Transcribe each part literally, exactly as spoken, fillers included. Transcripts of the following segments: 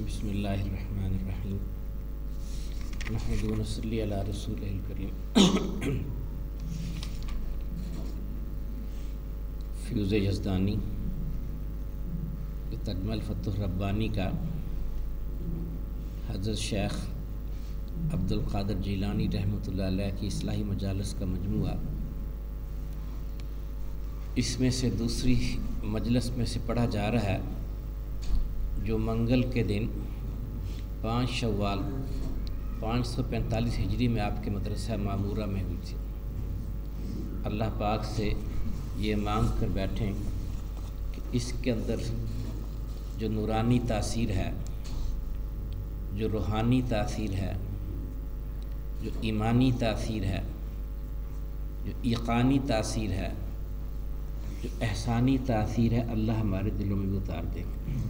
بسم اللہ الرحمن الرحیم نحمد و نصلی علی رسول الکریم فیوز یزدانی ترجمہ الفتح الربانی کا حضرت شیخ عبد القادر جیلانی رحمۃ اللہ علیہ کی اصلاحی مجالس کا مجموعہ، اس میں سے دوسری مجلس میں سے پڑھا جا رہا ہے جو منگل کے دن پانچ شوال پانچ سو پینتالیس ہجری میں آپ کے مدرسہ معمورہ میں ہوئی تھی۔ اللہ پاک سے یہ مانگ کر بیٹھیں کہ اس کے اندر جو نورانی تاثیر ہے، جو روحانی تاثیر ہے، جو ایمانی تاثیر ہے، جو یقینی تاثیر ہے، جو احسانی تاثیر ہے، اللہ ہمارے دلوں میں بھی اتار دیں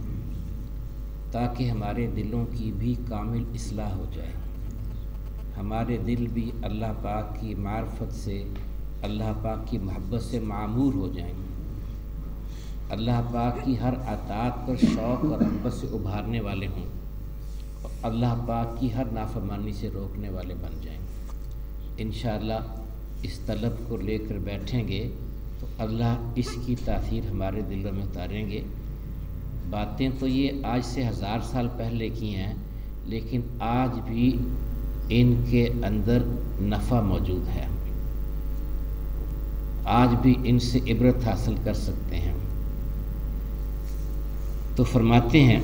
تاکہ ہمارے دلوں کی بھی کامل اصلاح ہو جائے، ہمارے دل بھی اللہ پاک کی معرفت سے، اللہ پاک کی محبت سے معمور ہو جائیں، اللہ پاک کی ہر اطاعت پر شوق اور رغبت سے ابھارنے والے ہوں، اور اللہ پاک کی ہر نافرمانی سے روکنے والے بن جائیں۔ انشاءاللہ اس طلب کو لے کر بیٹھیں گے تو اللہ اس کی تاثیر ہمارے دلوں میں اتاریں گے۔ باتیں تو یہ آج سے ہزار سال پہلے کی ہیں، لیکن آج بھی ان کے اندر نفع موجود ہے، آج بھی ان سے عبرت حاصل کر سکتے ہیں۔ تو فرماتے ہیں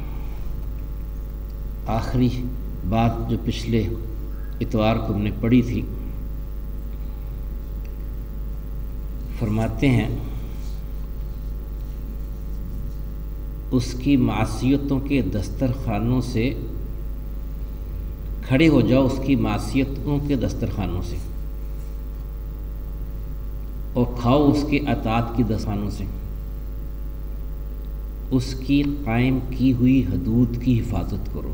آخری بات جو پچھلے اتوار کو ہم نے پڑھی تھی، فرماتے ہیں اس کی معصیتوں کے دسترخوانوں سے کھڑے ہو جاؤ، اس کی معصیتوں کے دسترخوانوں سے، اور کھاؤ اس کے اطاعت کی دسترخوانوں سے، اس کی قائم کی ہوئی حدود کی حفاظت کرو۔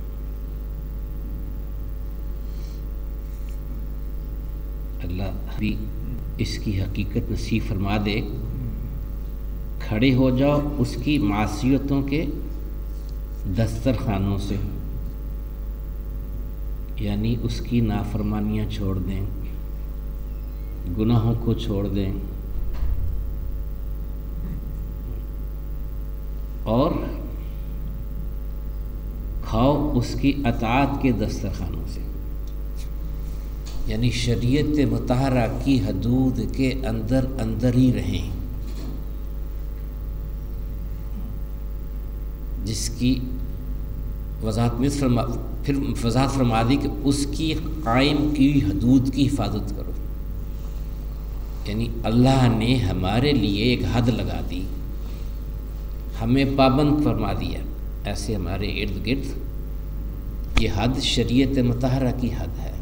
اللہ بھی اس کی حقیقت نصیب فرما دے۔ کھڑے ہو جاؤ اس کی معصیتوں کے دسترخوانوں سے، یعنی اس کی نافرمانیاں چھوڑ دیں، گناہوں کو چھوڑ دیں، اور کھاؤ اس کی اطاعت کے دسترخوانوں سے، یعنی شریعت مطہرہ کی حدود کے اندر اندر ہی رہیں، جس کی وضاحت میں فرما پھر وضاحت فرما دی کہ اس کی قائم کی حدود کی حفاظت کرو، یعنی اللہ نے ہمارے لیے ایک حد لگا دی، ہمیں پابند فرما دیا، ایسے ہمارے ارد گرد یہ حد شریعت مطہرہ کی حد ہے،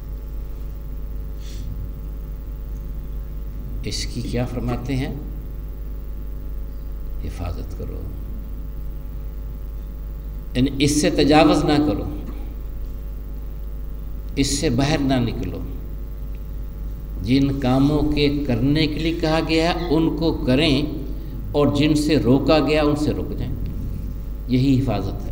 اس کی کیا فرماتے ہیں؟ حفاظت کرو، یعنی اس سے تجاوز نہ کرو، اس سے باہر نہ نکلو، جن کاموں کے کرنے کے لیے کہا گیا ہے ان کو کریں، اور جن سے روکا گیا ان سے رک جائیں، یہی حفاظت ہے۔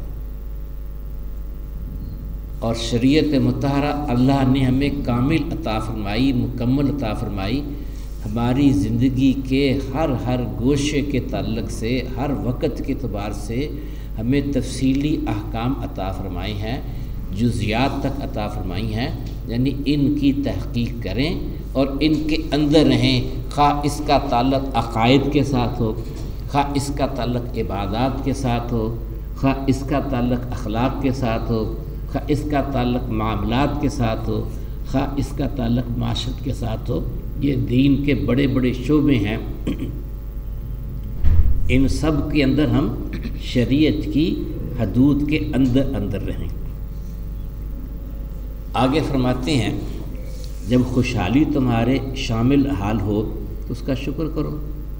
اور شریعت مطہرہ اللہ نے ہمیں کامل عطا فرمائی، مکمل عطا فرمائی، ہماری زندگی کے ہر ہر گوشے کے تعلق سے، ہر وقت کے اعتبار سے ہمیں تفصیلی احکام عطا فرمائی ہیں، جزیات تک عطا فرمائی ہیں، یعنی ان کی تحقیق کریں اور ان کے اندر رہیں، خواہ اس کا تعلق عقائد کے ساتھ ہو، خواہ اس کا تعلق عبادات کے ساتھ ہو، خواہ اس کا تعلق اخلاق کے ساتھ ہو، خواہ اس کا تعلق معاملات کے ساتھ ہو، خواہ اس کا تعلق معاشرت کے ساتھ ہو۔ یہ دین کے بڑے بڑے شعبے ہیں، ان سب کے اندر ہم شریعت کی حدود کے اندر اندر رہیں۔ آگے فرماتے ہیں جب خوشحالی تمہارے شامل حال ہو تو اس کا شکر کرو،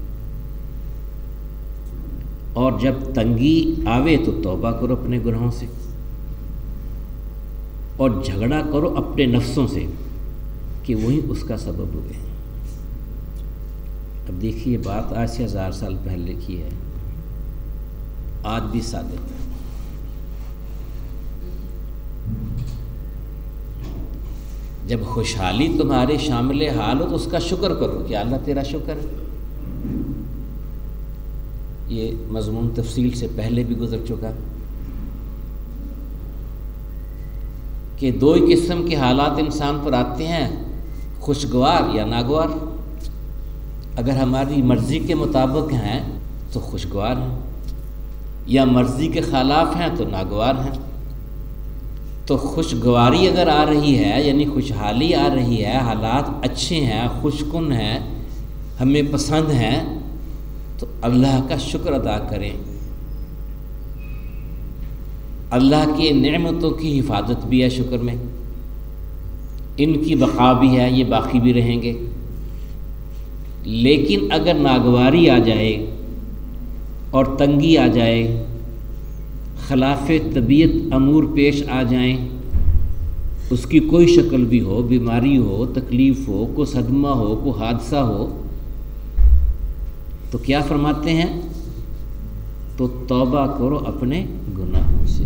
اور جب تنگی آوے تو توبہ کرو اپنے گناہوں سے، اور جھگڑا کرو اپنے نفسوں سے کہ وہی اس کا سبب ہوئے۔ اب دیکھیے بات آج سے ہزار سال پہلے کی ہے، آج بھی صادق ہے۔ جب خوشحالی تمہارے شامل حال ہو تو اس کا شکر کرو کہ اللہ تیرا شکر ہے۔ یہ مضمون تفصیل سے پہلے بھی گزر چکا کہ دو ہی قسم کے حالات انسان پر آتے ہیں، خوشگوار یا ناگوار۔ اگر ہماری مرضی کے مطابق ہیں تو خوشگوار ہیں، یا مرضی کے خلاف ہیں تو ناگوار ہیں۔ تو خوشگواری اگر آ رہی ہے یعنی خوشحالی آ رہی ہے، حالات اچھے ہیں، خوشکن ہیں، ہمیں پسند ہیں، تو اللہ کا شکر ادا کریں۔ اللہ کی نعمتوں کی حفاظت بھی ہے شکر میں، ان کی بقا بھی ہے، یہ باقی بھی رہیں گے۔ لیکن اگر ناگواری آ جائے اور تنگی آ جائے، خلاف طبیعت امور پیش آ جائیں، اس کی کوئی شکل بھی ہو، بیماری ہو، تکلیف ہو، کوئی صدمہ ہو، کوئی حادثہ ہو، تو کیا فرماتے ہیں؟ تو توبہ کرو اپنے گناہوں سے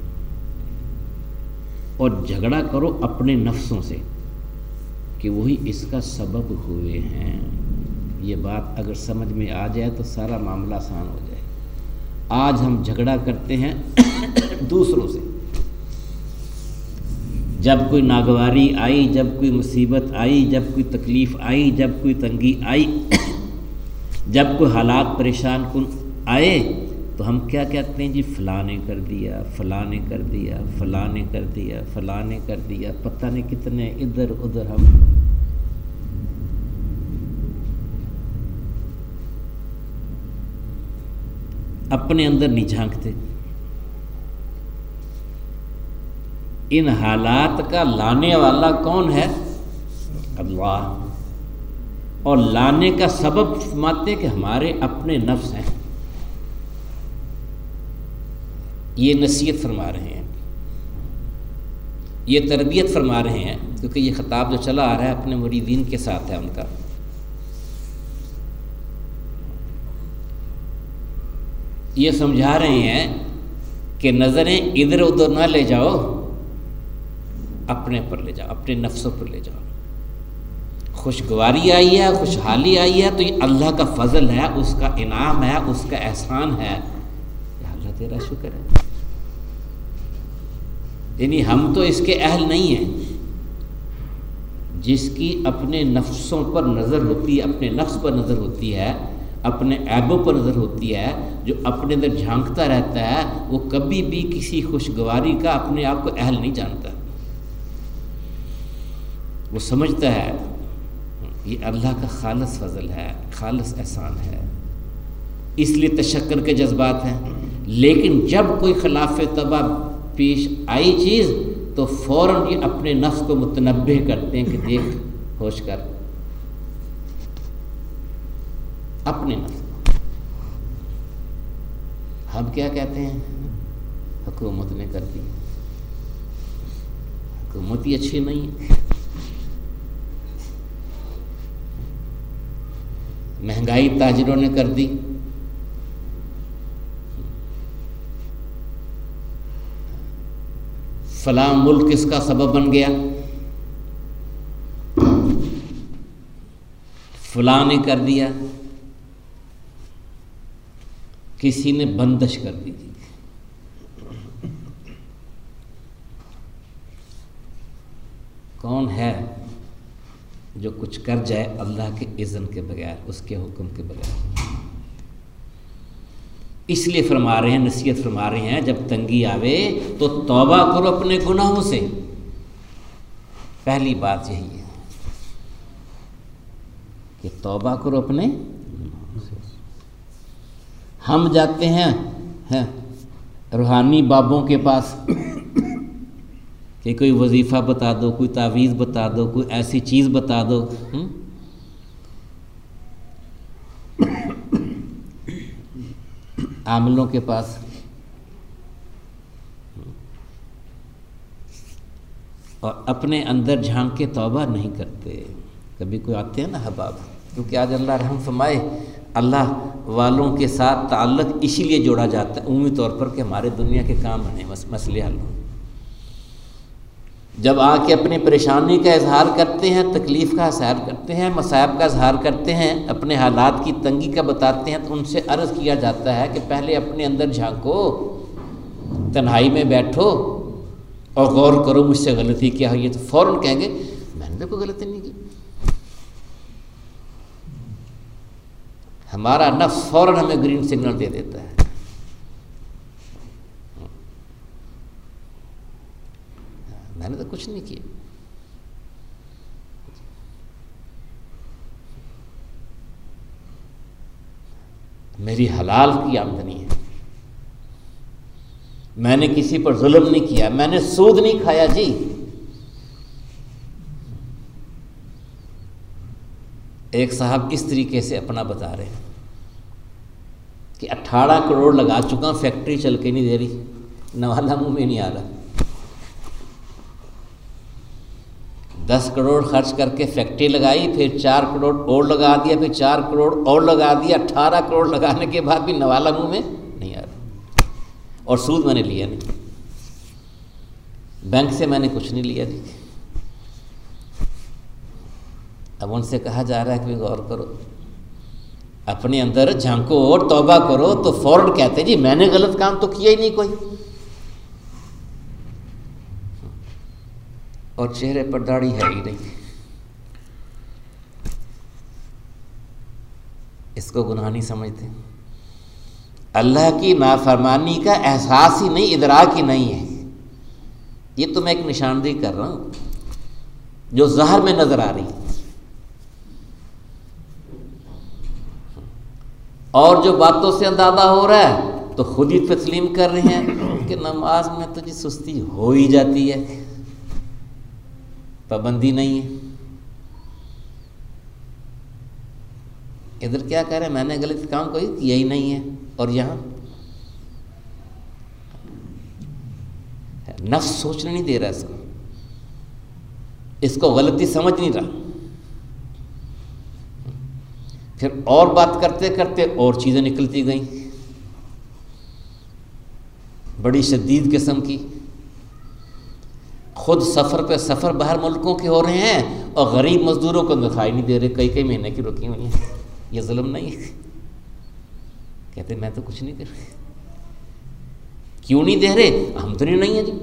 اور جھگڑا کرو اپنے نفسوں سے کہ وہی اس کا سبب ہوئے ہیں۔ یہ بات اگر سمجھ میں آ جائے تو سارا معاملہ آسان ہو جائے۔ آج ہم جھگڑا کرتے ہیں دوسروں سے، جب کوئی ناگواری آئی، جب کوئی مصیبت آئی، جب کوئی تکلیف آئی، جب کوئی تنگی آئی، جب کوئی حالات پریشان کن آئے، تو ہم کیا کہتے ہیں؟ جی فلاں نے کر دیا، فلاں نے کر دیا، فلاں نے کر دیا، فلاں نے کر دیا، پتہ نہیں کتنے ادھر ادھر ہم اپنے اندر نہیں جھانکتے۔ ان حالات کا لانے والا کون ہے؟ اللہ۔ اور لانے کا سبب فرماتے کہ ہمارے اپنے نفس ہیں۔ یہ نصیحت فرما رہے ہیں، یہ تربیت فرما رہے ہیں، کیونکہ یہ خطاب جو چلا آ رہا ہے اپنے مریدین کے ساتھ ہے ان کا۔ یہ سمجھا رہے ہیں کہ نظریں ادھر ادھر نہ لے جاؤ، اپنے پر لے جاؤ، اپنے نفسوں پر لے جاؤ۔ خوشگواری آئی ہے، خوشحالی آئی ہے تو یہ اللہ کا فضل ہے، اس کا انعام ہے، اس کا احسان ہے، یا اللہ تیرا شکر ہے۔ یعنی ہم تو اس کے اہل نہیں ہیں۔ جس کی اپنے نفسوں پر نظر ہوتی ہے، اپنے نفس پر نظر ہوتی ہے، اپنے عیبوں پر نظر ہوتی ہے، جو اپنے اندر جھانکتا رہتا ہے، وہ کبھی بھی کسی خوشگواری کا اپنے آپ کو اہل نہیں جانتا۔ وہ سمجھتا ہے یہ اللہ کا خالص فضل ہے، خالص احسان ہے، اس لیے تشکر کے جذبات ہیں۔ لیکن جب کوئی خلاف طبع پیش آئی چیز تو فوراً یہ اپنے نفس کو متنبہ کرتے ہیں کہ دیکھ ہوش کر، اپنے نفس۔ ہم کیا کہتے ہیں؟ حکومت نے کر دی، حکومت ہی اچھی نہیں ہے، مہنگائی تاجروں نے کر دی، فلاں ملک اس کا سبب بن گیا، فلاں نے کر دیا، کسی نے بندش کر دی تھی۔ کون ہے جو کچھ کر جائے اللہ کے اذن کے بغیر، اس کے حکم کے بغیر؟ اس لیے فرما رہے ہیں، نصیحت فرما رہے ہیں، جب تنگی آوے تو توبہ کرو اپنے گناہوں سے۔ پہلی بات یہی ہے کہ توبہ کرو اپنے گناہوں سے۔ ہم جاتے ہیں روحانی بابوں کے پاس کہ کوئی وظیفہ بتا دو، کوئی تعویذ بتا دو، کوئی ایسی چیز بتا دو۔ عاملوں کے پاس، اور اپنے اندر جھانک کے توبہ نہیں کرتے۔ کبھی کوئی آتے ہیں نا احباب، کیونکہ آج اللہ رحم فرمائے اللہ والوں کے ساتھ تعلق اسی لیے جوڑا جاتا ہے عمومی طور پر کہ ہمارے دنیا کے کام بنے، مسئلے حل ہوں۔ جب آ کے اپنی پریشانی کا اظہار کرتے ہیں، تکلیف کا اظہار کرتے ہیں، مصائب کا اظہار کرتے ہیں، اپنے حالات کی تنگی کا بتاتے ہیں، تو ان سے عرض کیا جاتا ہے کہ پہلے اپنے اندر جھانکو، تنہائی میں بیٹھو اور غور کرو مجھ سے غلطی کیا ہوئی ہے۔ تو فوراً کہیں گے میں نے کوئی غلطی نہیں کی۔ ہمارا نفس فوراً ہمیں گرین سگنل دے دیتا ہے۔ میں نے تو کچھ نہیں کیا۔ میری حلال کی آمدنی ہے، میں نے کسی پر ظلم نہیں کیا، میں نے سود نہیں کھایا جی۔ ایک صاحب اس طریقے سے اپنا بتا رہے ہیں کہ اٹھارہ کروڑ لگا چکا ہوں، فیکٹری چل کے نہیں دے رہی، نوالا منہ میں نہیں آ رہا۔ دس کروڑ خرچ کر کے فیکٹری لگائی، پھر چار کروڑ اور لگا دیا، پھر چار کروڑ اور لگا دیا، اٹھارہ کروڑ لگانے کے بعد بھی نوالا منہ میں نہیں آ رہا، اور سود میں نے لیا نہیں، بینک سے میں نے کچھ نہیں لیا جی۔ اب ان سے کہا جا رہا ہے کہ غور کرو، اپنے اندر جھانکو اور توبہ کرو، تو فوراً کہتے جی میں نے غلط کام تو کیا ہی نہیں کوئی، اور چہرے پر داڑھی ہے ہی نہیں، اس کو گناہ نہیں سمجھتے۔ اللہ کی نافرمانی کا احساس ہی نہیں، ادراک ہی نہیں ہے۔ یہ تو میں ایک نشاندہی کر رہا ہوں جو ظاہر میں نظر آ رہی ہے، اور جو باتوں سے اندازہ ہو رہا ہے تو خود ہی تسلیم کر رہے ہیں کہ نماز میں تو جی سستی ہو ہی جاتی ہے، پابندی نہیں ہے۔ ادھر کیا کہہ رہے ہیں، میں نے غلط کام کوئی کیا ہی نہیں ہے، اور یہاں نفس سوچنے نہیں دے رہا، اس کو اس کو غلطی سمجھ نہیں رہا، پھر اور بات کرتے کرتے اور چیزیں نکلتی گئیں، بڑی شدید قسم کی۔ خود سفر پہ سفر باہر ملکوں کے ہو رہے ہیں، اور غریب مزدوروں کو دکھائی نہیں دے رہے، کئی کئی مہینے کی رکی ہوئی ہیں۔ یہ ظلم نہیں ہے؟ کہتے میں تو کچھ نہیں کر رہے۔ کیوں نہیں دے رہے؟ آمدنی نہیں ہے جی۔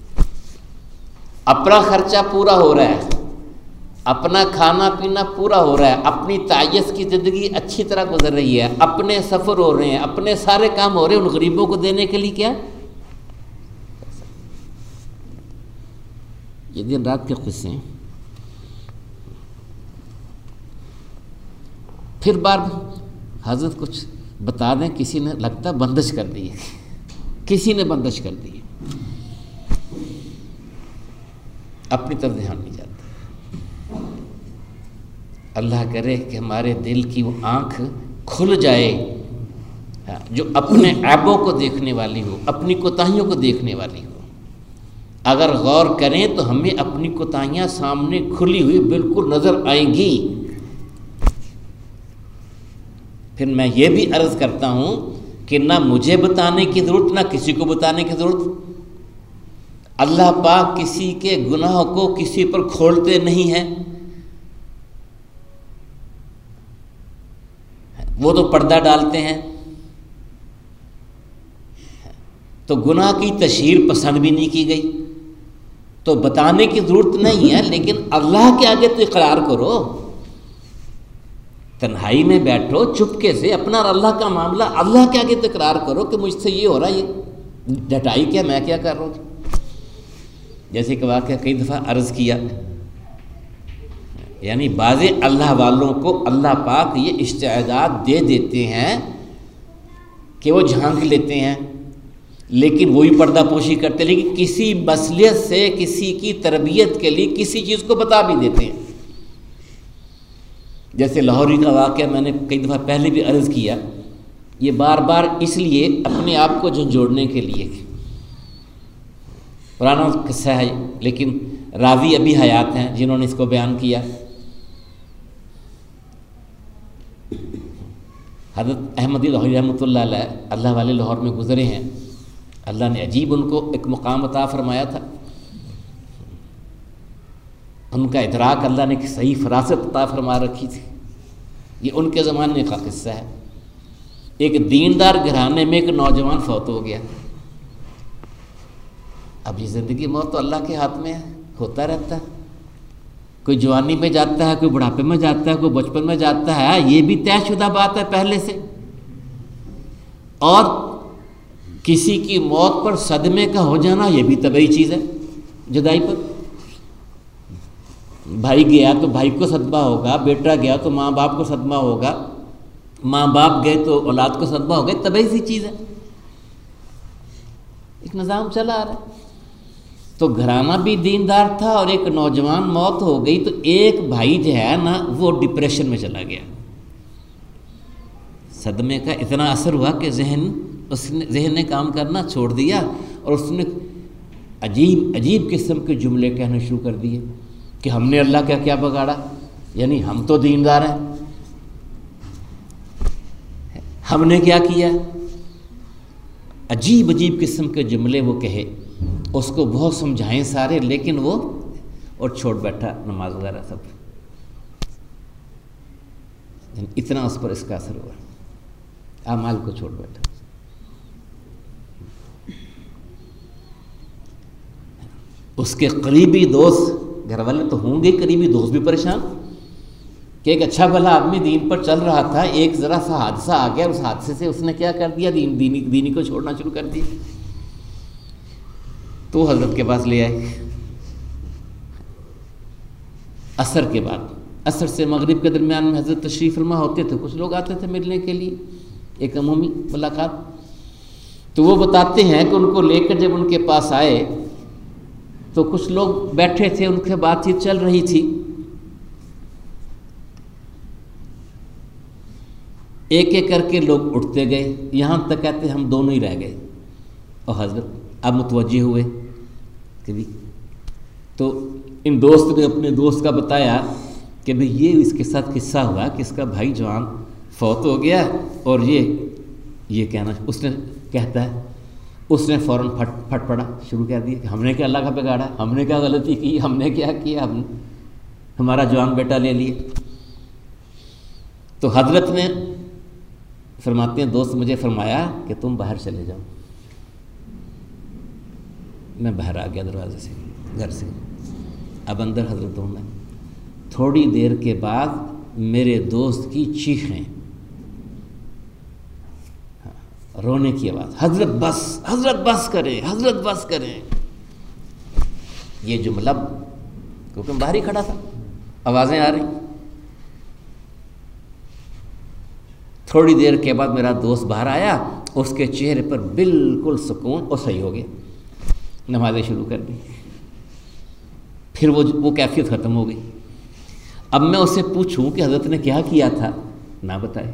اپنا خرچہ پورا ہو رہا ہے، اپنا کھانا پینا پورا ہو رہا ہے، اپنی تعیش کی زندگی اچھی طرح گزر رہی ہے، اپنے سفر ہو رہے ہیں، اپنے سارے کام ہو رہے ہیں، ان غریبوں کو دینے کے لیے کیا؟ یہ دن رات کے قصے ہیں۔ پھر بار حضرت کچھ بتا دیں، کسی نے لگتا بندش کر دی ہے، کسی نے بندش کر دی ہے، اپنی طرف دھیان نہیں جاتا۔ اللہ کرے کہ ہمارے دل کی وہ آنکھ کھل جائے جو اپنے عیبوں کو دیکھنے والی ہو، اپنی کوتاہیوں کو دیکھنے والی ہو۔ اگر غور کریں تو ہمیں اپنی کوتاہیاں سامنے کھلی ہوئی بالکل نظر آئیں گی۔ پھر میں یہ بھی عرض کرتا ہوں کہ نہ مجھے بتانے کی ضرورت، نہ کسی کو بتانے کی ضرورت۔ اللہ پاک کسی کے گناہ کو کسی پر کھولتے نہیں ہیں، وہ تو پردہ ڈالتے ہیں، تو گناہ کی تشہیر پسند بھی نہیں کی گئی، تو بتانے کی ضرورت نہیں ہے۔ لیکن اللہ کے آگے تو اقرار کرو، تنہائی میں بیٹھو چپکے سے، اپنا اور اللہ کا معاملہ اللہ کے آگے تو اقرار کرو کہ مجھ سے یہ ہو رہا ہے، یہ ڈٹائی کیا، میں کیا کر رہا ہوں۔ جیسے کہ واقعہ کئی دفعہ عرض کیا، یعنی بعض اللہ والوں کو اللہ پاک یہ استعداد دے دیتے ہیں کہ وہ جھانک لیتے ہیں، لیکن وہی پردہ پوشی کرتے ہیں، لیکن کسی مصلحت سے، کسی کی تربیت کے لیے کسی چیز کو بتا بھی دیتے ہیں۔ جیسے لاہوری کا واقعہ میں نے کئی دفعہ پہلے بھی عرض کیا، یہ بار بار اس لیے اپنے آپ کو جھنجھوڑنے کے لیے، پرانا قصہ ہے لیکن راوی ابھی حیات ہیں جنہوں نے اس کو بیان کیا۔ حضرت احمدی لاہوری رحمۃ اللہ علیہ، اللہ والے لاہور میں گزرے ہیں، اللہ نے عجیب ان کو ایک مقام عطا فرمایا تھا۔ ان کا ادراک اللہ نے صحیح فراست عطا فرما رکھی تھی. یہ ان کے زمانے کا قصہ ہے. ایک دیندار گھرانے میں ایک نوجوان فوت ہو گیا. اب یہ زندگی موت تو اللہ کے ہاتھ میں ہے، ہوتا رہتا ہے. کوئی جوانی میں جاتا ہے، کوئی بڑھاپے میں جاتا ہے، کوئی بچپن میں جاتا ہے. یہ بھی طے شدہ بات ہے پہلے سے. اور کسی کی موت پر صدمے کا ہو جانا یہ بھی طبعی چیز ہے. جدائی پر بھائی گیا تو بھائی کو صدمہ ہوگا، بیٹا گیا تو ماں باپ کو صدمہ ہوگا، ماں باپ گئے تو اولاد کو صدمہ ہوگا. طبعی سی چیز ہے، ایک نظام چلا آ رہا ہے. تو گھرانہ بھی دیندار تھا اور ایک نوجوان موت ہو گئی تو ایک بھائی جو ہے نا وہ ڈپریشن میں چلا گیا. صدمے کا اتنا اثر ہوا کہ ذہن اس نے ذہن نے کام کرنا چھوڑ دیا اور اس نے عجیب عجیب قسم کے جملے کہنے شروع کر دیے کہ ہم نے اللہ کا کیا بگاڑا، یعنی ہم تو دیندار ہیں، ہم نے کیا کیا. عجیب عجیب قسم کے جملے وہ کہے. اس کو بہت سمجھائیں سارے، لیکن وہ اور چھوڑ بیٹھا نماز وغیرہ سب. اتنا اس پر اس کا اثر ہوا، اعمال کو چھوڑ بیٹھا. اس کے قریبی دوست، گھر والے تو ہوں گے، قریبی دوست بھی پریشان کہ ایک اچھا بھلا آدمی دین پر چل رہا تھا، ایک ذرا سا حادثہ آ گیا، اس حادثے سے اس نے کیا کر دیا، دین دینی دینی کو چھوڑنا شروع کر دیا. تو حضرت کے پاس لے آئے. عصر کے بعد، عصر سے مغرب کے درمیان میں حضرت تشریف فرما ہوتے تھے. کچھ لوگ آتے تھے ملنے کے لیے، ایک عمومی ملاقات. تو وہ بتاتے ہیں کہ ان کو لے کر جب ان کے پاس آئے تو کچھ لوگ بیٹھے تھے، ان کے بات چیت چل رہی تھی. ایک ایک کر کے لوگ اٹھتے گئے، یہاں تک کہتے ہم دونوں ہی رہ گئے. اور حضرت اب متوجہ ہوئے کہ بھی. تو ان دوست نے اپنے دوست کا بتایا کہ بھئی یہ اس کے ساتھ قصہ ہوا کہ اس کا بھائی جوان فوت ہو گیا اور یہ یہ کہنا اس نے کہتا ہے. اس نے فوراً پھٹ پھٹ پڑا شروع کر دیا کہ ہم نے کیا اللہ کا بگاڑا، ہم نے کیا غلطی کی، ہم نے کیا کیا، ہم ہمارا جوان بیٹا لے لیے. تو حضرت نے فرماتے ہیں دوست مجھے فرمایا کہ تم باہر چلے جاؤ. میں باہر آ گیا دروازے سے، گھر سے. اب اندر حضرت ہوں میں. تھوڑی دیر کے بعد میرے دوست کی چیخیں، رونے کی آواز، حضرت بس، حضرت بس کریں، حضرت بس کریں. یہ جملہ کیونکہ میں باہر ہی کھڑا تھا، آوازیں آ رہی. تھوڑی دیر کے بعد میرا دوست باہر آیا، اس کے چہرے پر بالکل سکون اور صحیح ہو گیا. نمازیں شروع کر دی. پھر وہ وہ کیفیت ختم ہو گئی. اب میں اس سے پوچھوں کہ حضرت نے کیا کیا تھا، نہ بتائے.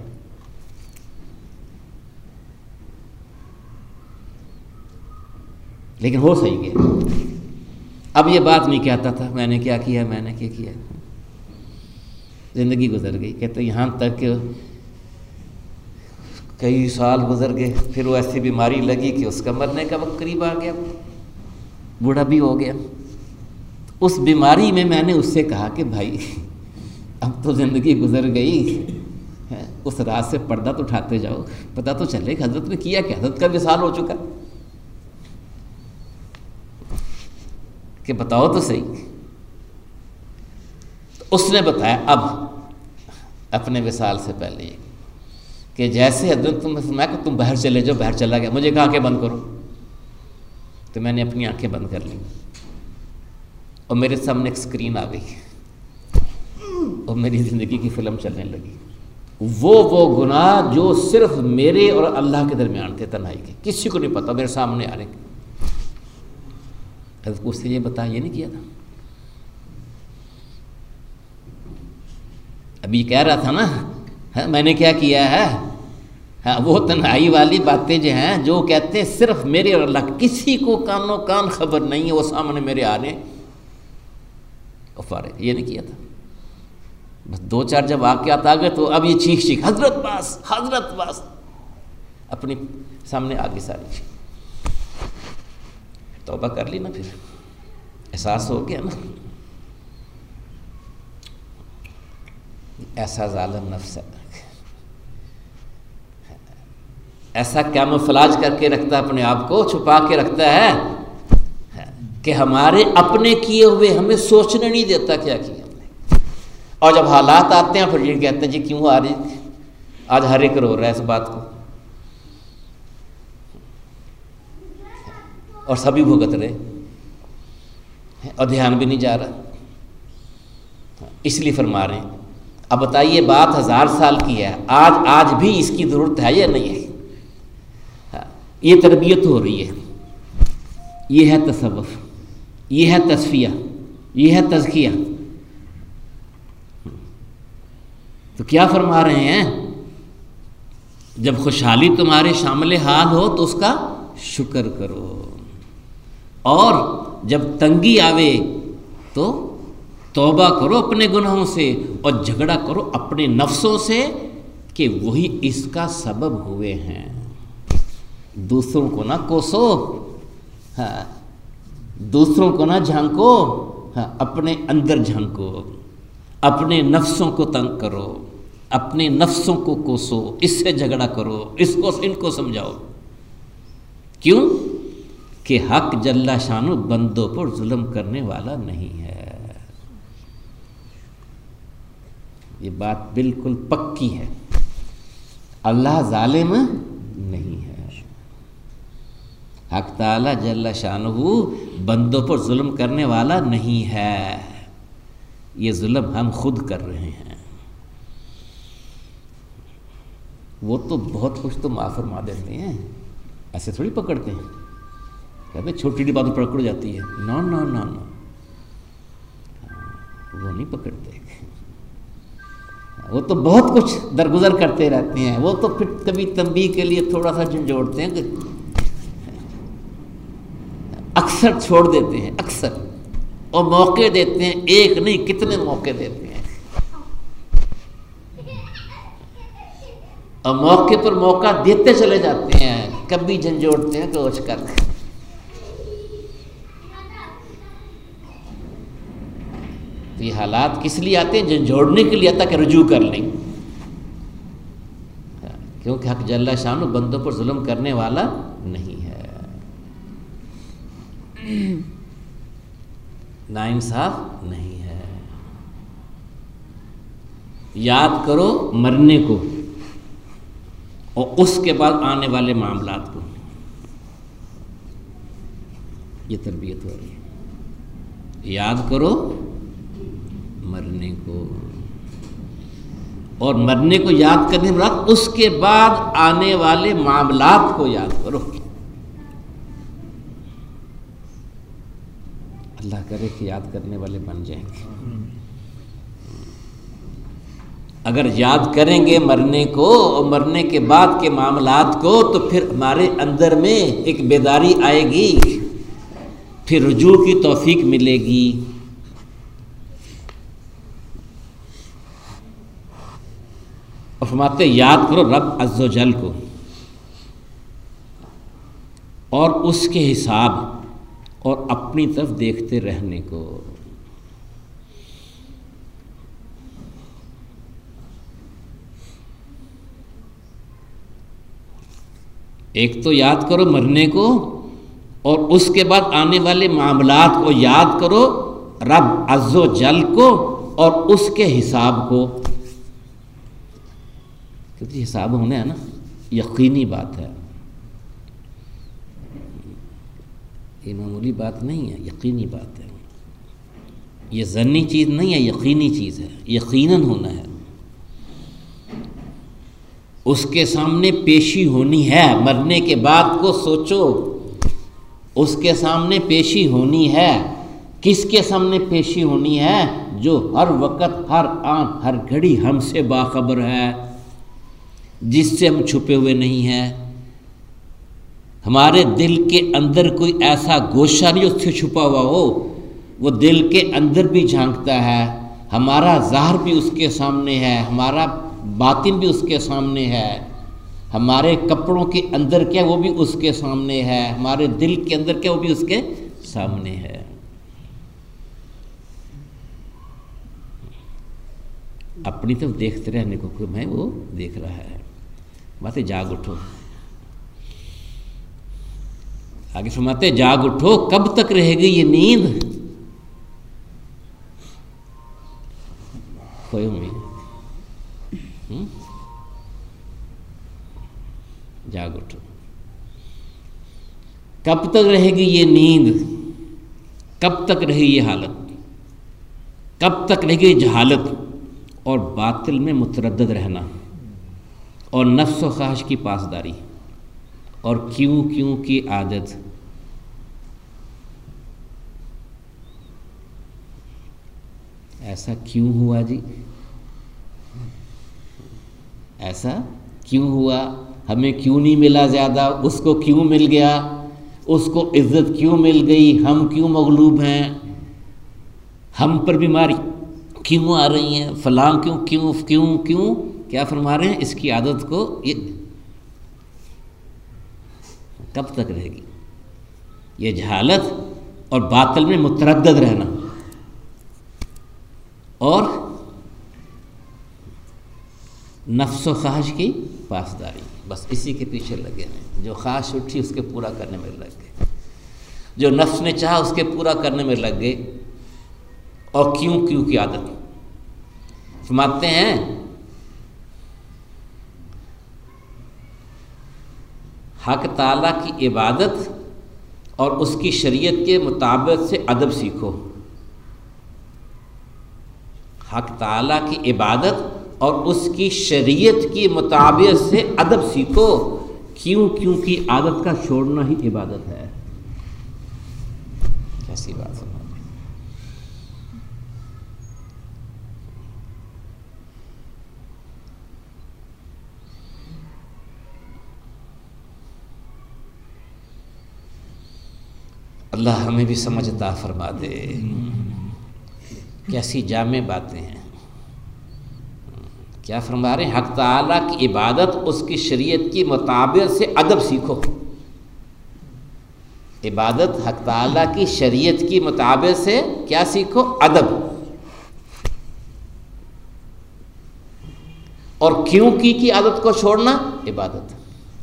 لیکن ہو صحیح گیا. اب یہ بات نہیں کہتا تھا میں نے کیا کیا، میں نے کیا کیا. زندگی گزر گئی. کہتے یہاں تک کہ کئی سال گزر گئے. پھر وہ ایسی بیماری لگی کہ اس کا مرنے کا وقت قریب آ گیا، بوڑھا بھی ہو گیا. اس بیماری میں میں نے اس سے کہا کہ بھائی اب تو زندگی گزر گئی، اس رات سے پردہ تو اٹھاتے جاؤ، پتہ تو چلے کہ حضرت نے کیا کہ حضرت کا وصال ہو چکا، کہ بتاؤ تو صحیح. تو اس نے بتایا اب اپنے وصال سے پہلے کہ جیسے حضرت تم نے فرمایا کہ تم باہر چلے جاؤ، باہر چلا گیا. مجھے کہا کہ بند کرو، تو میں نے اپنی آنکھیں بند کر لیں اور میرے سامنے ایک اسکرین آ گئی اور میری زندگی کی فلم چلنے لگی. وہ وہ گناہ جو صرف میرے اور اللہ کے درمیان تھے، تنہائی کے، کسی کو نہیں پتا، میرے سامنے آ رہے. حضرت کو اس سے یہ بتا یہ نہیں کیا تھا. ابھی کہہ رہا تھا نا میں نے کیا کیا ہے. ہاں وہ تنہائی والی باتیں جو ہیں جو کہتے ہیں صرف میرے اور اللہ، کسی کو کانوں کان خبر نہیں ہے، وہ سامنے میرے آ رہے اور فارغ. یہ نہیں کیا تھا. بس دو چار جب واقعات آ گئے تو اب یہ چیخ چیخ حضرت باس، حضرت باس، اپنی سامنے آگے ساری چیخ. توبہ کر لی نا، پھر احساس ہو گیا نا. ایسا ظالم نفس ہے، ایسا کیموفلاج کر کے رکھتا ہے، اپنے آپ کو چھپا کے رکھتا ہے کہ ہمارے اپنے کیے ہوئے ہمیں سوچنے نہیں دیتا کیا کیا ہم نے، اور جب حالات آتے ہیں پھر یہ کہتے ہیں جی کیوں آ رہی، آج ہر ایک رو رہا ہے اس بات کو، اور سبھی بھگت رہے اور دھیان بھی نہیں جا رہا، اس لیے فرما رہے ہیں اب بتائیے بات ہزار سال کی ہے، آج آج بھی اس کی ضرورت ہے یا نہیں ہے؟ یہ تربیت ہو رہی ہے، یہ ہے تصوف، یہ ہے تصفیہ، یہ ہے تزکیہ۔ تو کیا فرما رہے ہیں؟ جب خوشحالی تمہارے شامل حال ہو تو اس کا شکر کرو، اور جب تنگی آوے تو توبہ کرو اپنے گناہوں سے، اور جھگڑا کرو اپنے نفسوں سے کہ وہی اس کا سبب ہوئے ہیں۔ دوسروں کو نہ کوسو، ہاں دوسروں کو نہ جھانکو، ہاں اپنے اندر جھانکو، اپنے نفسوں کو تنگ کرو، اپنے نفسوں کو کوسو، اس سے جھگڑا کرو، اس کو ان کو سمجھاؤ۔ کیوں؟ کہ حق جل شانو بندوں پر ظلم کرنے والا نہیں ہے۔ یہ بات بالکل پکی ہے، اللہ ظالم نہیں ہے۔ حق تعالی جل شانہ بندوں پر ظلم کرنے والا نہیں ہے، یہ ظلم ہم خود کر رہے ہیں۔ وہ تو بہت کچھ تو معاف فرما دیتے ہیں، ایسے تھوڑی پکڑتے ہیں، کہتے ہیں چھوٹی چھوٹی باتوں پکڑ جاتی ہے، نو نو نو نو وہ نہیں پکڑتے، وہ تو بہت کچھ درگزر کرتے رہتے ہیں، وہ تو پھر کبھی تنبیہ کے لیے تھوڑا سا جھنجھوڑتے ہیں کہ اکثر چھوڑ دیتے ہیں، اکثر، اور موقع دیتے ہیں، ایک نہیں کتنے موقع دیتے ہیں، اور موقع پر موقع دیتے چلے جاتے ہیں، کبھی جھنجھوڑتے ہیں کوچ کر۔ تو یہ حالات کس لیے آتے ہیں؟ جھنجھوڑنے کے لیے آتا کہ رجوع کر لیں، کیونکہ حق جل شانہ بندوں پر ظلم کرنے والا نہیں ہے، ناانصاف نہیں ہے۔ یاد کرو مرنے کو اور اس کے بعد آنے والے معاملات کو، یہ تربیت ہو رہی ہے۔ یاد کرو مرنے کو، اور مرنے کو یاد کرنے کے بعد اس کے بعد آنے والے معاملات کو یاد کرو۔ اللہ کرے کہ یاد کرنے والے بن جائیں گے۔ اگر یاد کریں گے مرنے کو اور مرنے کے بعد کے معاملات کو تو پھر ہمارے اندر میں ایک بیداری آئے گی، پھر رجوع کی توفیق ملے گی۔ اور فرماتے یاد کرو رب عز و جل کو اور اس کے حساب اور اپنی طرف دیکھتے رہنے کو۔ ایک تو یاد کرو مرنے کو، اور اس کے بعد آنے والے معاملات کو یاد کرو، رب عز و جل کو اور اس کے حساب کو، کیونکہ حساب ہونا ہے نا، یقینی بات ہے، یہ معمولی بات نہیں ہے، یقینی بات ہے، یہ ظنی چیز نہیں ہے، یقینی چیز ہے، یقیناً ہونا ہے، اس کے سامنے پیشی ہونی ہے۔ مرنے کے بعد کو سوچو، اس کے سامنے پیشی ہونی ہے۔ کس کے سامنے پیشی ہونی ہے؟ جو ہر وقت، ہر آن، ہر گھڑی ہم سے باخبر ہے، جس سے ہم چھپے ہوئے نہیں ہیں۔ ہمارے دل کے اندر کوئی ایسا گوشہ نہیں اس سے چھپا ہوا ہو، وہ دل کے اندر بھی جھانکتا ہے، ہمارا ظاہر بھی اس کے سامنے ہے، ہمارا باطن بھی اس کے سامنے ہے، ہمارے کپڑوں کے اندر کیا وہ بھی اس کے سامنے ہے، ہمارے دل کے اندر کیا وہ بھی اس کے سامنے ہے۔ اپنی طرف دیکھتے رہنے کو کہ میں وہ دیکھ رہا ہے. بات ہے جاگ اٹھو. آگے فرماتے ہیں جاگ اٹھو کب تک رہے گی یہ نیند. کھوئے ہوئے جاگ اٹھو. کب تک رہے گی یہ نیند, کب تک رہے یہ حالت, کب تک رہے گی جہالت اور باطل میں متردد رہنا اور نفس و خواہش کی پاسداری اور کیوں کیوں کی عادت. ایسا کیوں ہوا جی, ایسا کیوں ہوا, ہمیں کیوں نہیں ملا زیادہ, اس کو کیوں مل گیا, اس کو عزت کیوں مل گئی, ہم کیوں مغلوب ہیں, ہم پر بیماری کیوں آ رہی ہیں, فلاں کیوں کیوں کیوں کیوں کیا فرما رہے ہیں. اس کی عادت کو یہ کب تک رہے گی, یہ جہالت اور باطل میں متردد رہنا اور نفس و خواہش کی پاسداری. بس اسی کے پیچھے لگے ہیں. جو خواہش اٹھی اس کے پورا کرنے میں لگ گئے, جو نفس نے چاہا اس کے پورا کرنے میں لگ گئے, اور کیوں کیوں کی عادت. فرماتے ہیں حق تعالیٰ کی عبادت اور اس کی شریعت کے مطابق سے ادب سیکھو. حق تعالیٰ کی عبادت اور اس کی شریعت کی مطابق سے ادب سیکھو. کیوں کیوں کی عادت کا چھوڑنا ہی عبادت ہے. کیسی بات ہے. اللہ ہمیں بھی سمجھ عطا فرما دے. کیسی جامع باتیں ہیں. کیا فرما رہے ہیں, حق تعالیٰ کی عبادت اس کی شریعت کی مطابق سے ادب سیکھو. عبادت حق تعالیٰ کی شریعت کی مطابق سے کیا سیکھو, ادب. اور کیوں کی کی عادت کو چھوڑنا عبادت.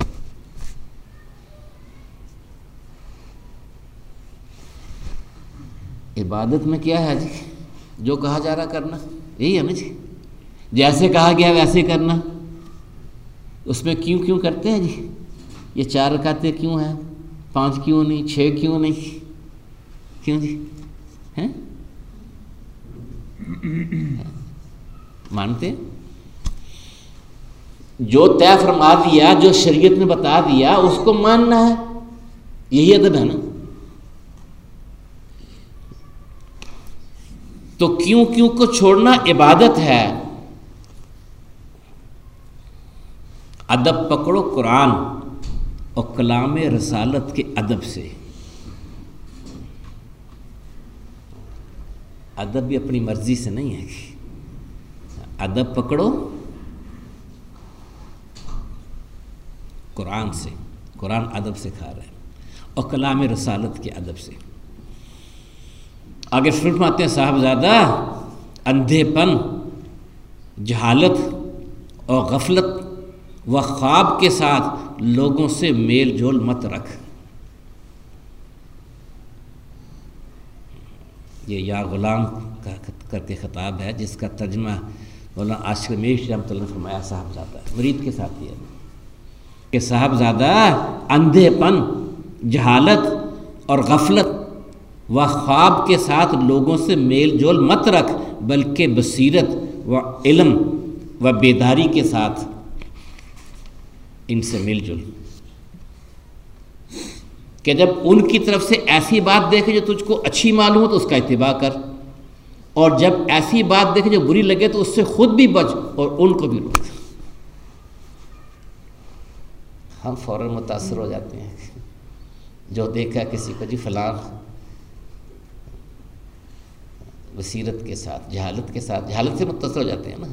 عبادت میں کیا ہے جی, جو کہا جا رہا کرنا, یہی ہے نا جی. جیسے کہا گیا ویسے کرنا. اس میں کیوں کیوں کرتے ہیں جی. یہ چار رکعتیں کیوں ہیں, پانچ کیوں نہیں, چھ کیوں نہیں, کیوں جی ہیں, مانتے جو طے فرما دیا, جو شریعت نے بتا دیا اس کو ماننا ہے. یہی ادب ہے نا. تو کیوں کیوں کو چھوڑنا عبادت ہے. ادب پکڑو قرآن اور کلام رسالت کے ادب سے. ادب بھی اپنی مرضی سے نہیں ہے. ادب پکڑو قرآن سے, قرآن ادب سکھا رہا ہے, اور کلام رسالت کے ادب سے. آگے فرماتے ہیں صاحبزادہ اندھے پن, جہالت اور غفلت و خواب کے ساتھ لوگوں سے میل جول مت رکھ. یہ یا غلام کا کر کے خطاب ہے, جس کا ترجمہ مولانا عاشق میش رحمۃ اللہ نے فرمایا صاحبزادہ مرید کے ساتھ یہ کہ صاحبزادہ اندھے پن, جہالت اور غفلت و خواب کے ساتھ لوگوں سے میل جول مت رکھ, بلکہ بصیرت و علم و بیداری کے ساتھ ان سے میل جول. کہ جب ان کی طرف سے ایسی بات دیکھے جو تجھ کو اچھی معلوم ہو تو اس کا اتباع کر, اور جب ایسی بات دیکھے جو بری لگے تو اس سے خود بھی بچ اور ان کو بھی روک. ہم فوراً متاثر ہو جاتے ہیں جو دیکھا کسی کو, جی فلاں بصیرت کے ساتھ, جہالت کے ساتھ, جہالت سے متصل ہو جاتے ہیں نا.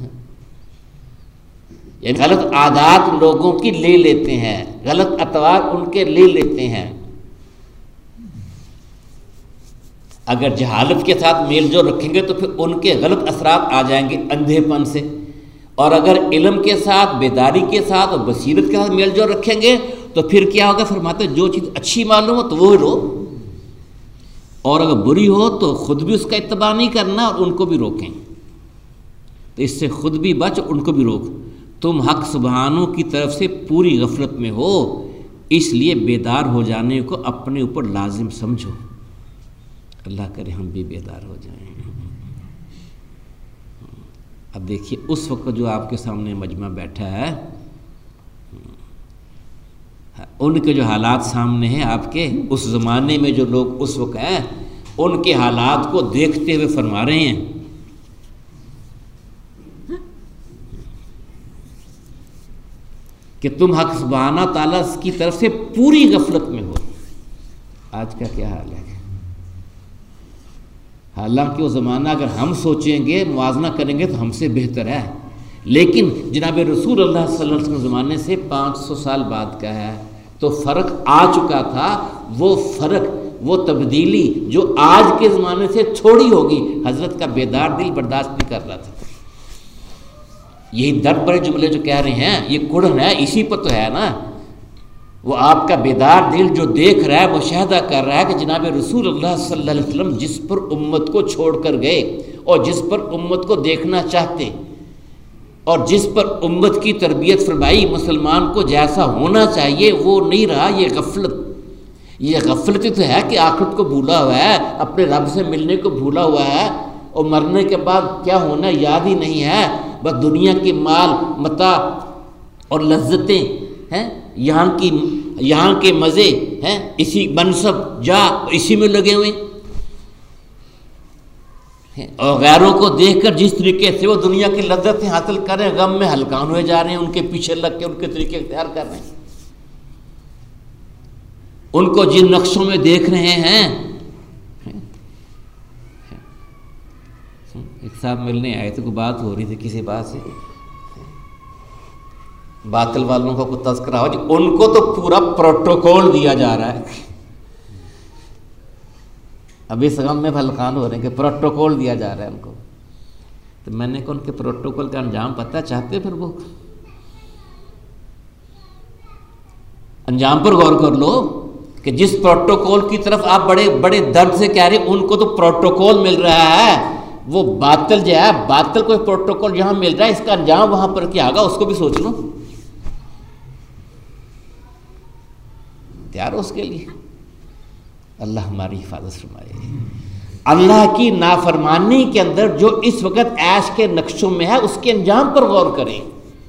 یعنی غلط عادات لوگوں کی لے لیتے ہیں, غلط اطوار ان کے لے لیتے ہیں. اگر جہالت کے ساتھ میل جول رکھیں گے تو پھر ان کے غلط اثرات آ جائیں گے اندھے پن سے. اور اگر علم کے ساتھ، بیداری کے ساتھ اور بصیرت کے ساتھ میل جول رکھیں گے تو پھر کیا ہوگا؟ فرماتے ہیں جو چیز اچھی معلوم ہو تو وہ لو، اور اگر بری ہو تو خود بھی اس کا اتباع نہیں کرنا اور ان کو بھی روکیں۔ تو اس سے خود بھی بچ، ان کو بھی روک۔ تم حق سبحانوں کی طرف سے پوری غفلت میں ہو، اس لیے بیدار ہو جانے کو اپنے اوپر لازم سمجھو۔ اللہ کرے ہم بھی بیدار ہو جائیں۔ اب دیکھیے اس وقت جو آپ کے سامنے مجمع بیٹھا ہے، ان کے جو حالات سامنے ہیں آپ کے، اس زمانے میں جو لوگ اس وقت ہیں ان کے حالات کو دیکھتے ہوئے فرما رہے ہیں کہ تم حق سبحانہ تعالیٰ کی طرف سے پوری غفلت میں ہو۔ آج کا کیا حال ہے؟ حالانکہ وہ زمانہ اگر ہم سوچیں گے، موازنہ کریں گے تو ہم سے بہتر ہے، لیکن جناب رسول اللہ صلی اللہ علیہ وسلم زمانے سے پانچ سو سال بعد کا ہے، تو فرق آ چکا تھا۔ وہ فرق، وہ تبدیلی جو آج کے زمانے سے تھوڑی ہوگی، حضرت کا بیدار دل برداشت نہیں کر رہا تھا۔ یہی درد بڑے جملے جو کہہ رہے ہیں، یہ کڑن ہے، اسی پر تو ہے نا۔ وہ آپ کا بیدار دل جو دیکھ رہا ہے، مشاہدہ کر رہا ہے کہ جناب رسول اللہ صلی اللہ علیہ وسلم جس پر امت کو چھوڑ کر گئے اور جس پر امت کو دیکھنا چاہتے اور جس پر امت کی تربیت فرمائی، مسلمان کو جیسا ہونا چاہیے وہ نہیں رہا۔ یہ غفلت، یہ غفلت تو ہے کہ آخرت کو بھولا ہوا ہے، اپنے رب سے ملنے کو بھولا ہوا ہے، اور مرنے کے بعد کیا ہونا یاد ہی نہیں ہے۔ بس دنیا کے مال متاع اور لذتیں ہیں، یہاں کی یہاں کے مزے ہیں، اسی منصب جا اسی میں لگے ہوئے ہیں، اور غیروں کو دیکھ کر جس طریقے سے وہ دنیا کی لذتیں حاصل کر رہے ہیں، غم میں ہلکان ہوئے جا رہے ہیں، ان کے پیچھے لگ کے ان کے طریقے اختیار کر رہے ہیں، ان کو جن نقشوں میں دیکھ رہے ہیں۔ ایک صاحب ملنے آئے تھے، کوئی بات ہو رہی تھی کسی بات سے، باطل والوں کو کوئی تذکرہ ہو، ان کو تو پورا پروٹوکول دیا جا رہا ہے۔ ابھی اس غم میں ہلکان ہو رہے ہیں کہ پروٹوکول دیا جا رہا ہے ان کو۔ تو میں نے کہا ان کے پروٹوکول کا انجام پتہ چاہتے، پھر وہ انجام پر غور کر لو کہ جس پروٹوکول کی طرف آپ بڑے بڑے درد سے کہہ رہے ہیں، ان کو تو پروٹوکول مل رہا ہے، وہ باطل جو ہے، باطل کو پروٹوکول جہاں مل رہا ہے، اس کا انجام وہاں پر کیا ہوگا اس کو بھی سوچ لو۔ تیار ہو اس کے لیے؟ اللہ ہماری حفاظت فرمائے۔ اللہ کی نافرمانی کے اندر جو اس وقت عیش کے نقشوں میں ہے، اس کے انجام پر غور کریں،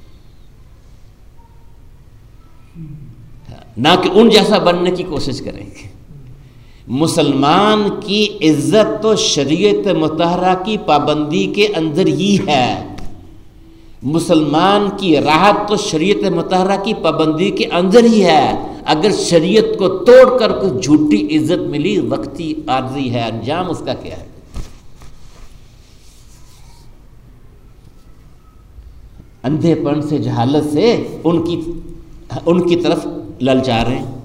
نہ کہ ان جیسا بننے کی کوشش کریں۔ مسلمان کی عزت تو شریعت مطہرہ کی پابندی کے اندر ہی ہے، مسلمان کی راحت تو شریعت مطہرہ کی پابندی کے اندر ہی ہے۔ اگر شریعت کو توڑ کر کوئی جھوٹی عزت ملی، وقتی عارضی ہے، انجام اس کا کیا ہے؟ اندھے پن سے، جہالت سے ان کی ان کی طرف للچا رہے ہیں۔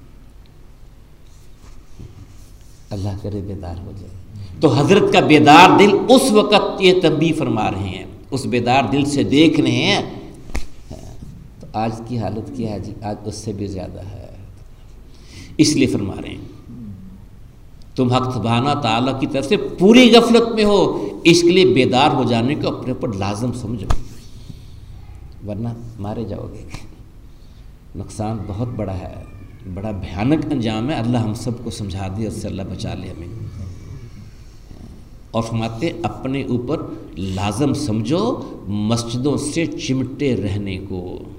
اللہ کرے بیدار ہو جائے۔ تو حضرت کا بیدار دل اس وقت یہ تنبیہ فرما رہے ہیں، اس بیدار دل سے دیکھ رہے ہیں۔ تو آج کی حالت کیا ہے جی؟ آج اس سے بھی زیادہ ہے۔ اس لیے فرما رہے ہیں تم حق سبحانہ تعالیٰ کی طرف سے پوری غفلت میں ہو، اس کے لیے بیدار ہو جانے کو اپنے اوپر لازم سمجھو، ورنہ مارے جاؤ گے۔ نقصان بہت بڑا ہے، بڑا بھیانک انجام ہے۔ اللہ ہم سب کو سمجھا دے، اور سے اللہ بچا لے ہمیں۔ اور فرماتے اپنے اوپر لازم سمجھو مسجدوں سے چمٹے رہنے کو،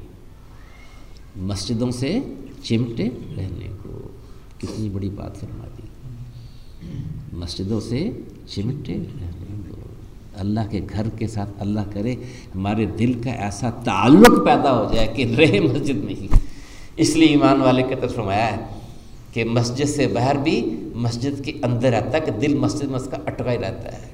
مسجدوں سے چمٹے رہنے کو۔ کتنی بڑی بات فرما دی، مسجدوں سے چمٹے رہنے کو۔ اللہ کے گھر کے ساتھ اللہ کرے ہمارے دل کا ایسا تعلق پیدا ہو جائے کہ رہے مسجد میں ہی۔ اس لیے ایمان والے کی طرف فرمایا ہے کہ مسجد سے باہر بھی مسجد کے اندر رہتا ہے، کہ دل مسجد میں اس کا اٹکا ہی رہتا ہے۔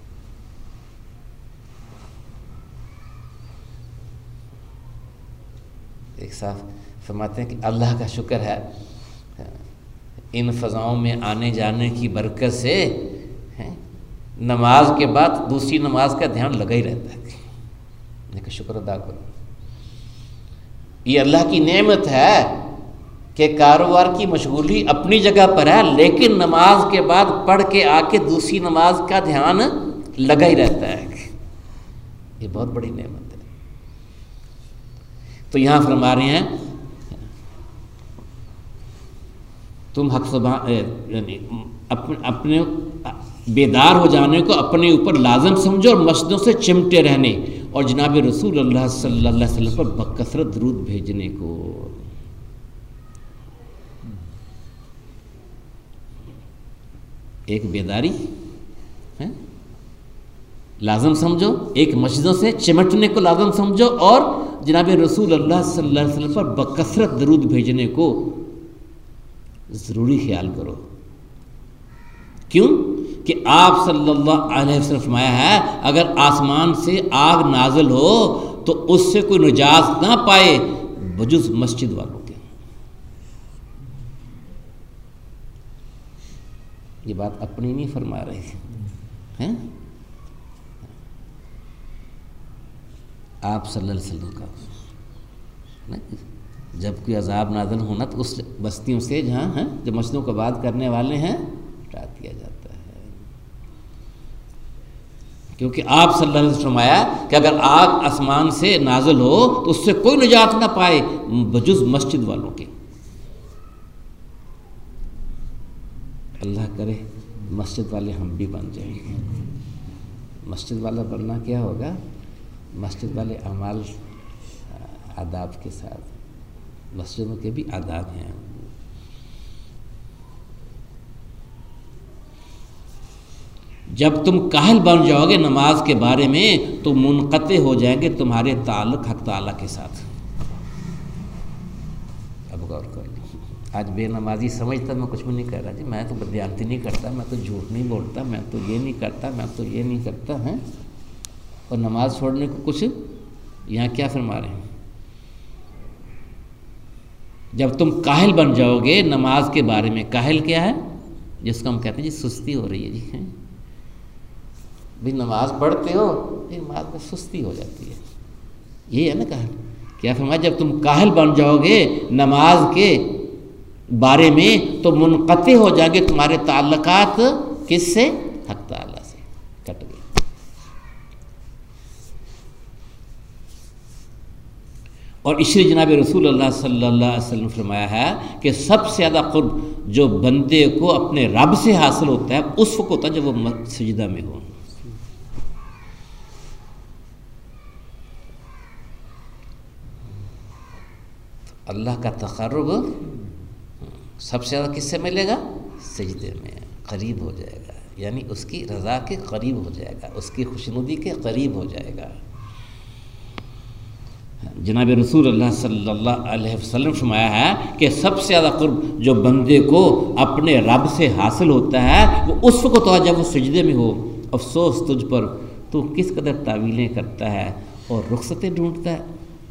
ایک صاحب فرماتے ہیں کہ اللہ کا شکر ہے ان فضاؤں میں آنے جانے کی برکت سے نماز کے بعد دوسری نماز کا دھیان لگا ہی رہتا ہے، لیکن شکر ادا کرو. یہ اللہ کی نعمت ہے کہ کاروبار کی مشغولی اپنی جگہ پر ہے، لیکن نماز کے بعد پڑھ کے آ کے دوسری نماز کا دھیان لگا ہی رہتا ہے. یہ بہت بڑی نعمت ہے. تو یہاں فرما رہے ہیں تم حق سبحان یعنی اپنے اپنے بیدار ہو جانے کو اپنے اوپر لازم سمجھو اور مسجدوں سے چمٹے رہنے اور جناب رسول اللہ صلی اللہ علیہ وسلم پر بکثرت درود بھیجنے کو. ایک بیداری ہے لازم سمجھو، ایک مسجدوں سے چمٹنے کو لازم سمجھو، اور جناب رسول اللہ صلی اللہ علیہ وسلم پر بکثرت درود بھیجنے کو ضروری خیال کرو. کیوں کہ آپ صلی اللہ علیہ وسلم فرمایا ہے اگر آسمان سے آگ نازل ہو تو اس سے کوئی نجات نہ پائے بجز مسجد والوں کے. یہ بات اپنی نہیں فرما رہے ہیں، آپ صلی اللہ علیہ وسلم کا. جب کوئی عذاب نازل ہونا تو اس بستیوں سے جہاں ہیں جو مسجدوں کو آباد کرنے والے ہیں ہٹا دیا جاتا ہے، کیونکہ آپ صلی اللہ علیہ وسلم فرمایا کہ اگر آگ آسمان سے نازل ہو تو اس سے کوئی نجات نہ پائے بجز مسجد والوں کے. اللہ کرے مسجد والے ہم بھی بن جائیں. مسجد والا بننا کیا ہوگا؟ مسجد والے اعمال آداب کے ساتھ، مسجدوں کے بھی آداب ہیں. جب تم کاہل بن جاؤ گے نماز کے بارے میں تو منقطع ہو جائیں گے تمہارے تعلق حق تعالیٰ کے ساتھ. اب غور کر لو. آج بے نمازی سمجھتا میں کچھ بھی نہیں کر رہا جی، میں تو بدیانتی نہیں کرتا، میں تو جھوٹ نہیں بولتا، میں تو یہ نہیں کرتا، میں تو یہ نہیں کرتا ہے، اور نماز چھوڑنے کو کچھ یہاں کیا فرما رہے ہیں؟ جب تم کاہل بن جاؤ گے نماز کے بارے میں. کاہل کیا ہے؟ جس کو ہم کہتے ہیں جی سستی ہو رہی ہے جی. بھی نماز پڑھتے ہو جی نماز میں سستی ہو جاتی ہے، یہ ہے نا کاہل. کیا فرمایا؟ جب تم کاہل بن جاؤ گے نماز کے بارے میں تو منقطع ہو جائیں گے تمہارے تعلقات کس سے؟ حق تعالیٰ سے کٹ گئے. اور اس لیے جناب رسول اللہ صلی اللہ علیہ وسلم فرمایا ہے کہ سب سے زیادہ قرب جو بندے کو اپنے رب سے حاصل ہوتا ہے اس وقت ہوتا ہے جب وہ سجدہ میں ہو. اللہ کا تقرب سب سے زیادہ کس سے ملے گا؟ سجدے میں. قریب ہو جائے گا، یعنی اس کی رضا کے قریب ہو جائے گا، اس کی خوشنودی کے قریب ہو جائے گا. جناب رسول اللہ صلی اللہ علیہ وسلم فرمایا ہے کہ سب سے زیادہ قرب جو بندے کو اپنے رب سے حاصل ہوتا ہے وہ اس وقت ہوتا ہے جب وہ سجدے میں ہو. افسوس تجھ پر، تو کس قدر تعویلیں کرتا ہے اور رخصتیں ڈھونڈتا ہے.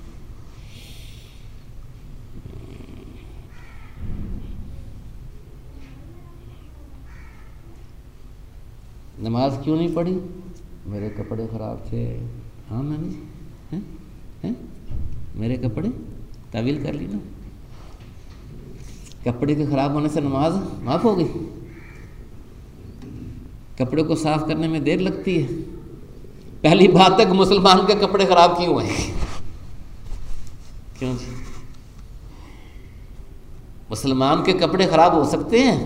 نماز کیوں نہیں پڑھی؟ میرے کپڑے خراب تھے. ہاں میں نے میرے کپڑے تعویل کر لی نا. کپڑے کے خراب ہونے سے نماز معاف ہو گئی؟ کپڑے کو صاف کرنے میں دیر لگتی ہے. پہلی بات تک مسلمان کے کپڑے خراب کیوں ہیں؟ کیوں جی؟ مسلمان کے کپڑے خراب ہو سکتے ہیں؟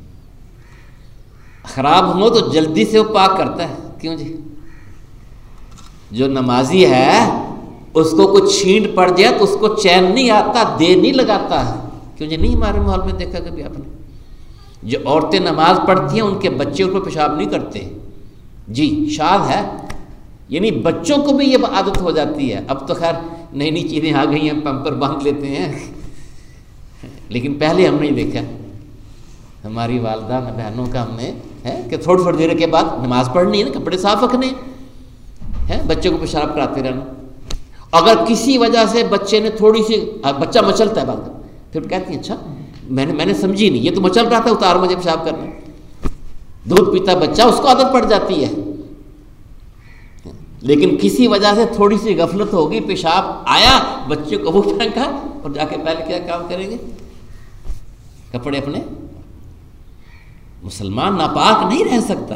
خراب ہو تو جلدی سے وہ پاک کرتا ہے. کیوں جی؟ جو نمازی ہے اس کو کچھ چھینٹ پڑ جائے تو اس کو چین نہیں آتا، دیر نہیں لگاتا ہے. کیوں جی؟ نہیں ہمارے ماحول میں دیکھا کبھی آپ نے؟ جو عورتیں نماز پڑھتی ہیں ان کے بچے ان پر پیشاب نہیں کرتے جی، شاد ہے. یعنی بچوں کو بھی یہ عادت ہو جاتی ہے. اب تو خیر نئی نئی چیزیں آ گئی ہیں، پمپر باندھ لیتے ہیں، لیکن پہلے ہم نہیں دیکھا. ہماری والدہ بہنوں کا ہم نے ہے کہ تھوڑی تھوڑی دیر کے بعد نماز پڑھنی ہے نا، کپڑے صاف رکھنے ہیں، بچے کو پیشاب کراتے رہنا. اگر کسی وجہ سے بچے نے تھوڑی سی، بچہ مچلتا ہے بعد پھر کہتی ہیں اچھا میں نے میں نے سمجھی نہیں، یہ تو مچل رہا تھا، اتار مجھے پیشاب کرنا. دودھ پیتا بچہ اس کو عادت پڑ جاتی ہے. لیکن کسی وجہ سے تھوڑی سی غفلت ہوگی، پیشاب آیا، بچے کو وہ پھینکا، اور جا کے پہلے کیا کام کریں گے؟ کپڑے اپنے۔ مسلمان ناپاک نہیں رہ سکتا۔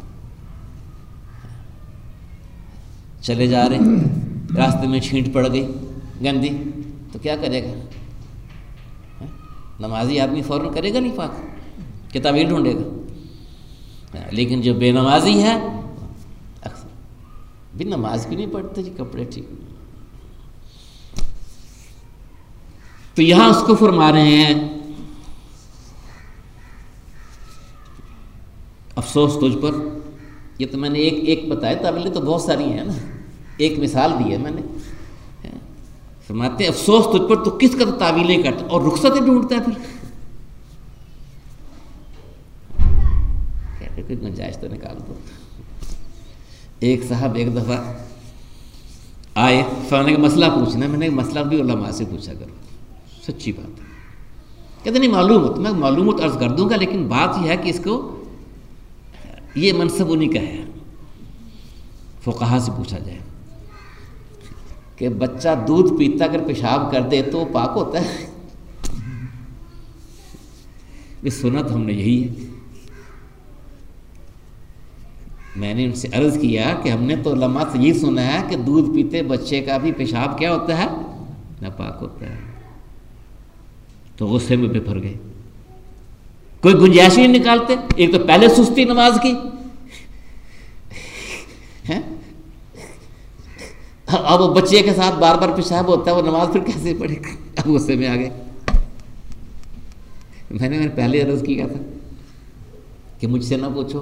چلے جا رہے ہیں، راستے میں چھینٹ پڑ گئی گندی، تو کیا کرے گا؟ نمازی آدمی فوراً کرے گا نہیں پاک، کہ تعویل ڈھونڈے گا۔ لیکن جو بے نمازی ہے اکثر بھی نماز بھی نہیں پڑھتے جی، کپڑے ٹھیک۔ تو یہاں اس کو فرما رہے ہیں افسوس تجھ پر۔ یہ تو میں نے ایک ایک بتایا، تعویلیں تو بہت ساری ہیں نا، ایک مثال دی ہے میں نے۔ فرماتے ہیں افسوس تجھ پر، تو کس کا تو تعویلیں کرتا اور رخصتیں ڈھونڈتا ہے۔ پھر کہتے کوئی گنجائش تو نکال دو۔ ایک صاحب ایک دفعہ آئے، فلانے کا مسئلہ پوچھنا، میں نے مسئلہ بھی علماء سے پوچھا کرو، سچی بات ہے۔ کہتے نہیں معلومات، میں معلومات عرض کر دوں گا، لیکن بات یہ ہے کہ اس کو یہ منصب انہیں کا ہے، فقہا سے پوچھا جائے کہ بچہ دودھ پیتا اگر پیشاب کر دے تو وہ پاک ہوتا ہے؟ یہ سنا تو ہم نے یہی ہے۔ میں نے ان سے عرض کیا کہ ہم نے تو علماء سے یہ سنا ہے کہ دودھ پیتے بچے کا بھی پیشاب کیا ہوتا ہے؟ ناپاک ہوتا ہے۔ تو غصے میں بفر گئے، کوئی گنجائش نہیں نکالتے۔ ایک تو پہلے سستی نماز کی، اب وہ بچے کے ساتھ بار بار پیشاب ہوتا ہے، وہ نماز پھر کیسے پڑھے گا؟ اب غصے میں آ گئے۔ میں نے میں نے پہلے عرض کیا تھا کہ مجھ سے نہ پوچھو،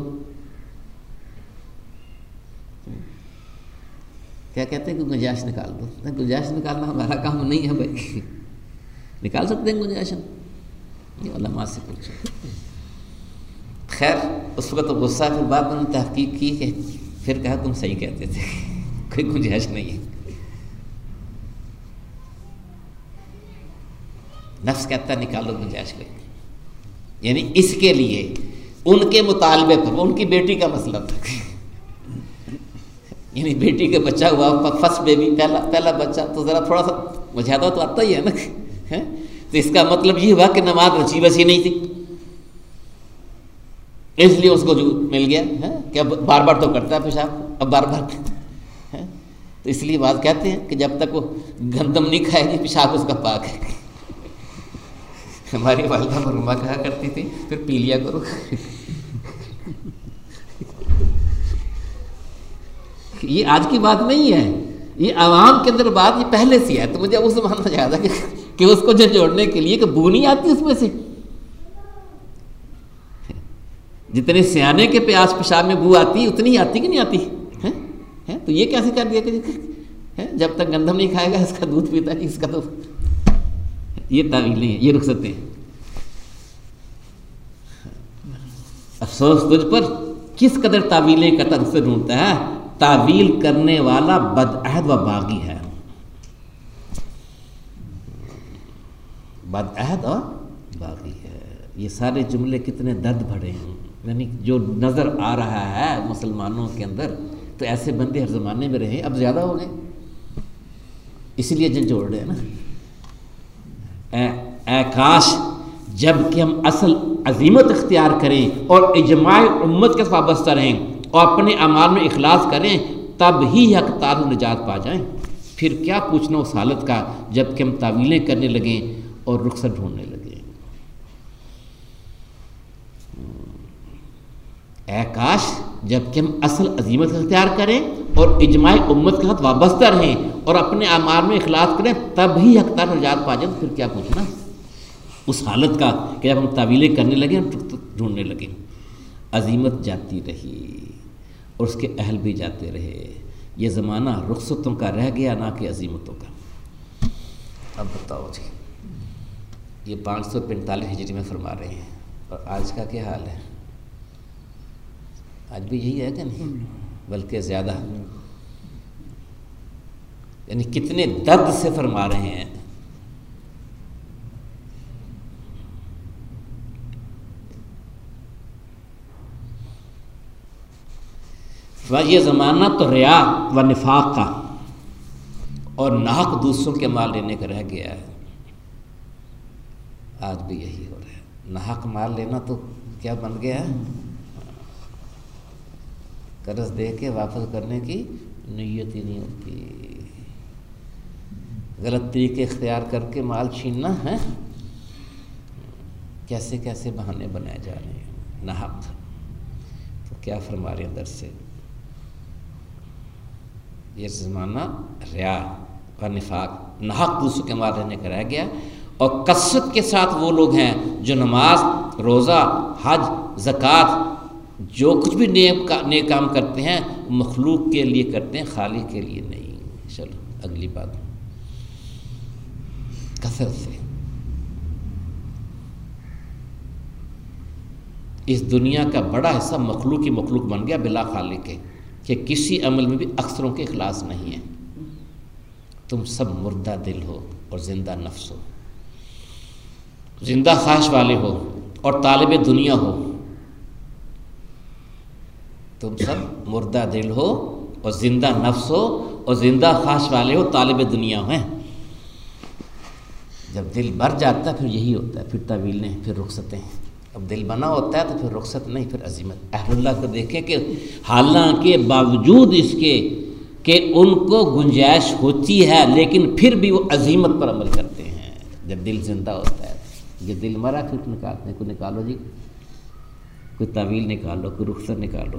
کیا کہتے ہیں کہ گنجائش نکال دو۔ گنجائش نکالنا ہمارا کام نہیں ہے بھائی، نکال سکتے ہیں گنجائش، یہ علماء سے پوچھو۔ خیر اس وقت تو غصہ، پھر بعد میں نے تحقیق کی کہ پھر کہا تم صحیح کہتے تھے، کوئی گنجائش نہیں ہے۔ نفس کہتا ہے نکال دو گنجائش کو، یعنی اس کے لیے ان کے مطالبے پر، ان کی بیٹی کا مسئلہ تھا، یعنی بیٹی کا بچہ ہوا، فرسٹ بیبی، پہلا پہلا بچہ، تو ذرا تھوڑا سا مجھادہ تو آتا ہی ہے نا، تو اس کا مطلب یہ ہوا کہ نماز رچی بسی نہیں تھی، اس لیے اس کو جو مل گیا کہ اب بار بار تو کرتا ہے پیشاب، اب بار بار، تو اس لیے بعض کہتے ہیں کہ جب تک وہ گندم نہیں کھائے گی پیشاب اس کا پاک ہے۔ ہماری والدہ مرحومہ کہا کرتی تھی پھر پی لیا کرو۔ یہ آج کی بات نہیں ہے، یہ عوام کے اندر بات یہ پہلے سے ہے، تو مجھے اس زمانہ یاد ہے کہ اس کو جھنجھوڑنے کے لیے کہ بو نہیں آتی اس میں سے، جتنے سیانے کے پیاس پیشاب میں بو آتی اتنی آتی کہ نہیں آتی ہے؟ تو یہ کیسے کر دیا کہ جب تک گندم نہیں کھائے گا اس کا دودھ پیتا نہیں، اس کا تو یہ تعویلیں ہیں، یہ رخصتیں ہیں۔ افسوس تجھ پر کس قدر تعویلیں کا طرف سے ڈھونڈتا ہے، تعویل کرنے والا بدعہد و باغی ہے، بدعہد اور باغی ہے۔ یہ سارے جملے کتنے درد بھرے ہیں، یعنی جو نظر آ رہا ہے مسلمانوں کے اندر، تو ایسے بندے ہر زمانے میں رہے، اب زیادہ ہو گئے، اس لیے جھنجھوڑ رہے ہیں نا۔ اے, اے کاش جب کہ ہم اصل عظیمت اختیار کریں اور اجماع امت کے ساتھ وابستہ رہیں اور اپنے اعمال میں اخلاص کریں، تب ہی حق تعالی نجات پا جائیں۔ پھر کیا پوچھنا اس حالت کا جب کہ ہم تعویلیں کرنے لگیں اور رخصت ڈھونڈنے لگیں۔ اے کاش جب کہ ہم اصل عظیمت اختیار کریں اور اجماع امت کے ساتھ وابستہ رہیں اور اپنے اعمال میں اخلاص کریں، تب ہی حق تعالی نجات پا جائیں۔ پھر کیا پوچھنا اس حالت کا کہ جب ہم تعویلیں کرنے لگیں ڈھونڈنے لگیں۔ عظیمت جاتی رہی اور اس کے اہل بھی جاتے رہے، یہ زمانہ رخصتوں کا رہ گیا نہ کہ عظیمتوں کا۔ اب بتاؤ جی، یہ پانچ سو پینتالیس ہجری میں فرما رہے ہیں، اور آج کا کیا حال ہے؟ آج بھی یہی ہے کہ نہیں، بلکہ زیادہ، یعنی کتنے درد سے فرما رہے ہیں۔ یہ زمانہ تو ریا و نفاق کا اور ناحق دوسروں کے مال لینے کا رہ گیا ہے. آج بھی یہی ہو رہا ہے. ناحق مال لینا تو کیا بن گیا ہے؟ قرض دے کے واپس کرنے کی نیت ہی نہیں ہوتی. غلط طریقے اختیار کر کے مال چھیننا ہے. کیسے کیسے بہانے بنائے جا رہے ہیں ناحق. تو کیا فرما رہے ہیں در سے؟ یہ زمانہ ریا و نفاق ناحق دوسروں کے مال لینے کا رہ گیا. اور کثرت کے ساتھ وہ لوگ ہیں جو نماز، روزہ، حج، زکوٰۃ جو کچھ بھی نیک نیک کام کرتے ہیں مخلوق کے لیے کرتے ہیں، خالق کے لیے نہیں. چلو اگلی بات. کثرت سے اس دنیا کا بڑا حصہ مخلوق ہی مخلوق بن گیا بلا خالق کے، کہ کسی عمل میں بھی اکثروں کے اخلاص نہیں ہے. تم سب مردہ دل ہو اور زندہ نفس ہو، زندہ خواہش والے ہو اور طالب دنیا ہو. تم سب مردہ دل ہو اور زندہ نفس ہو اور زندہ خواہش والے ہو، طالب دنیا ہیں. جب دل بھر جاتا ہے پھر یہی ہوتا ہے، پھر طویلیں، پھر رخصتیں. اب دل بنا ہوتا ہے تو پھر رخصت نہیں، پھر عزیمت. اہل اللہ کو دیکھیں کہ حالانکہ باوجود اس کے کہ ان کو گنجائش ہوتی ہے لیکن پھر بھی وہ عزیمت پر عمل کرتے ہیں جب دل زندہ ہوتا ہے. یہ دل مرا پھر نکالتے ہیں. کوئی نکالو جی، کوئی طویل نکالو، کوئی رخصت نکالو.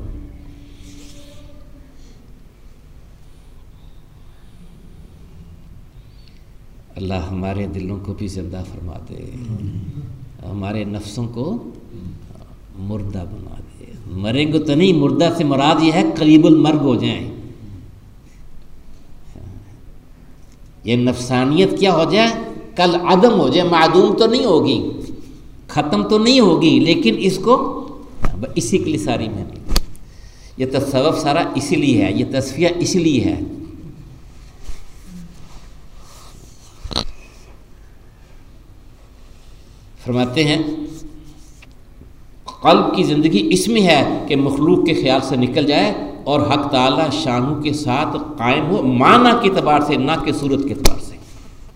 اللہ ہمارے دلوں کو بھی زندہ فرما دے، ہمارے نفسوں کو مردہ بنا دے. مریں گے تو نہیں، مردہ سے مراد یہ ہے قریب المرگ ہو جائیں. یہ نفسانیت کیا ہو جائے؟ کل عدم ہو جائے. معدوم تو نہیں ہوگی، ختم تو نہیں ہوگی، لیکن اس کو اسی کے لیے ساری محنت. یہ تصوف سارا اسی لیے ہے، یہ تصفیہ اسی لیے ہے. فرماتے ہیں قلب کی زندگی اس میں ہے کہ مخلوق کے خیال سے نکل جائے اور حق تعالی شانوں کے ساتھ قائم ہو، معنی کے اعتبار سے نہ کہ صورت کے اعتبار سے.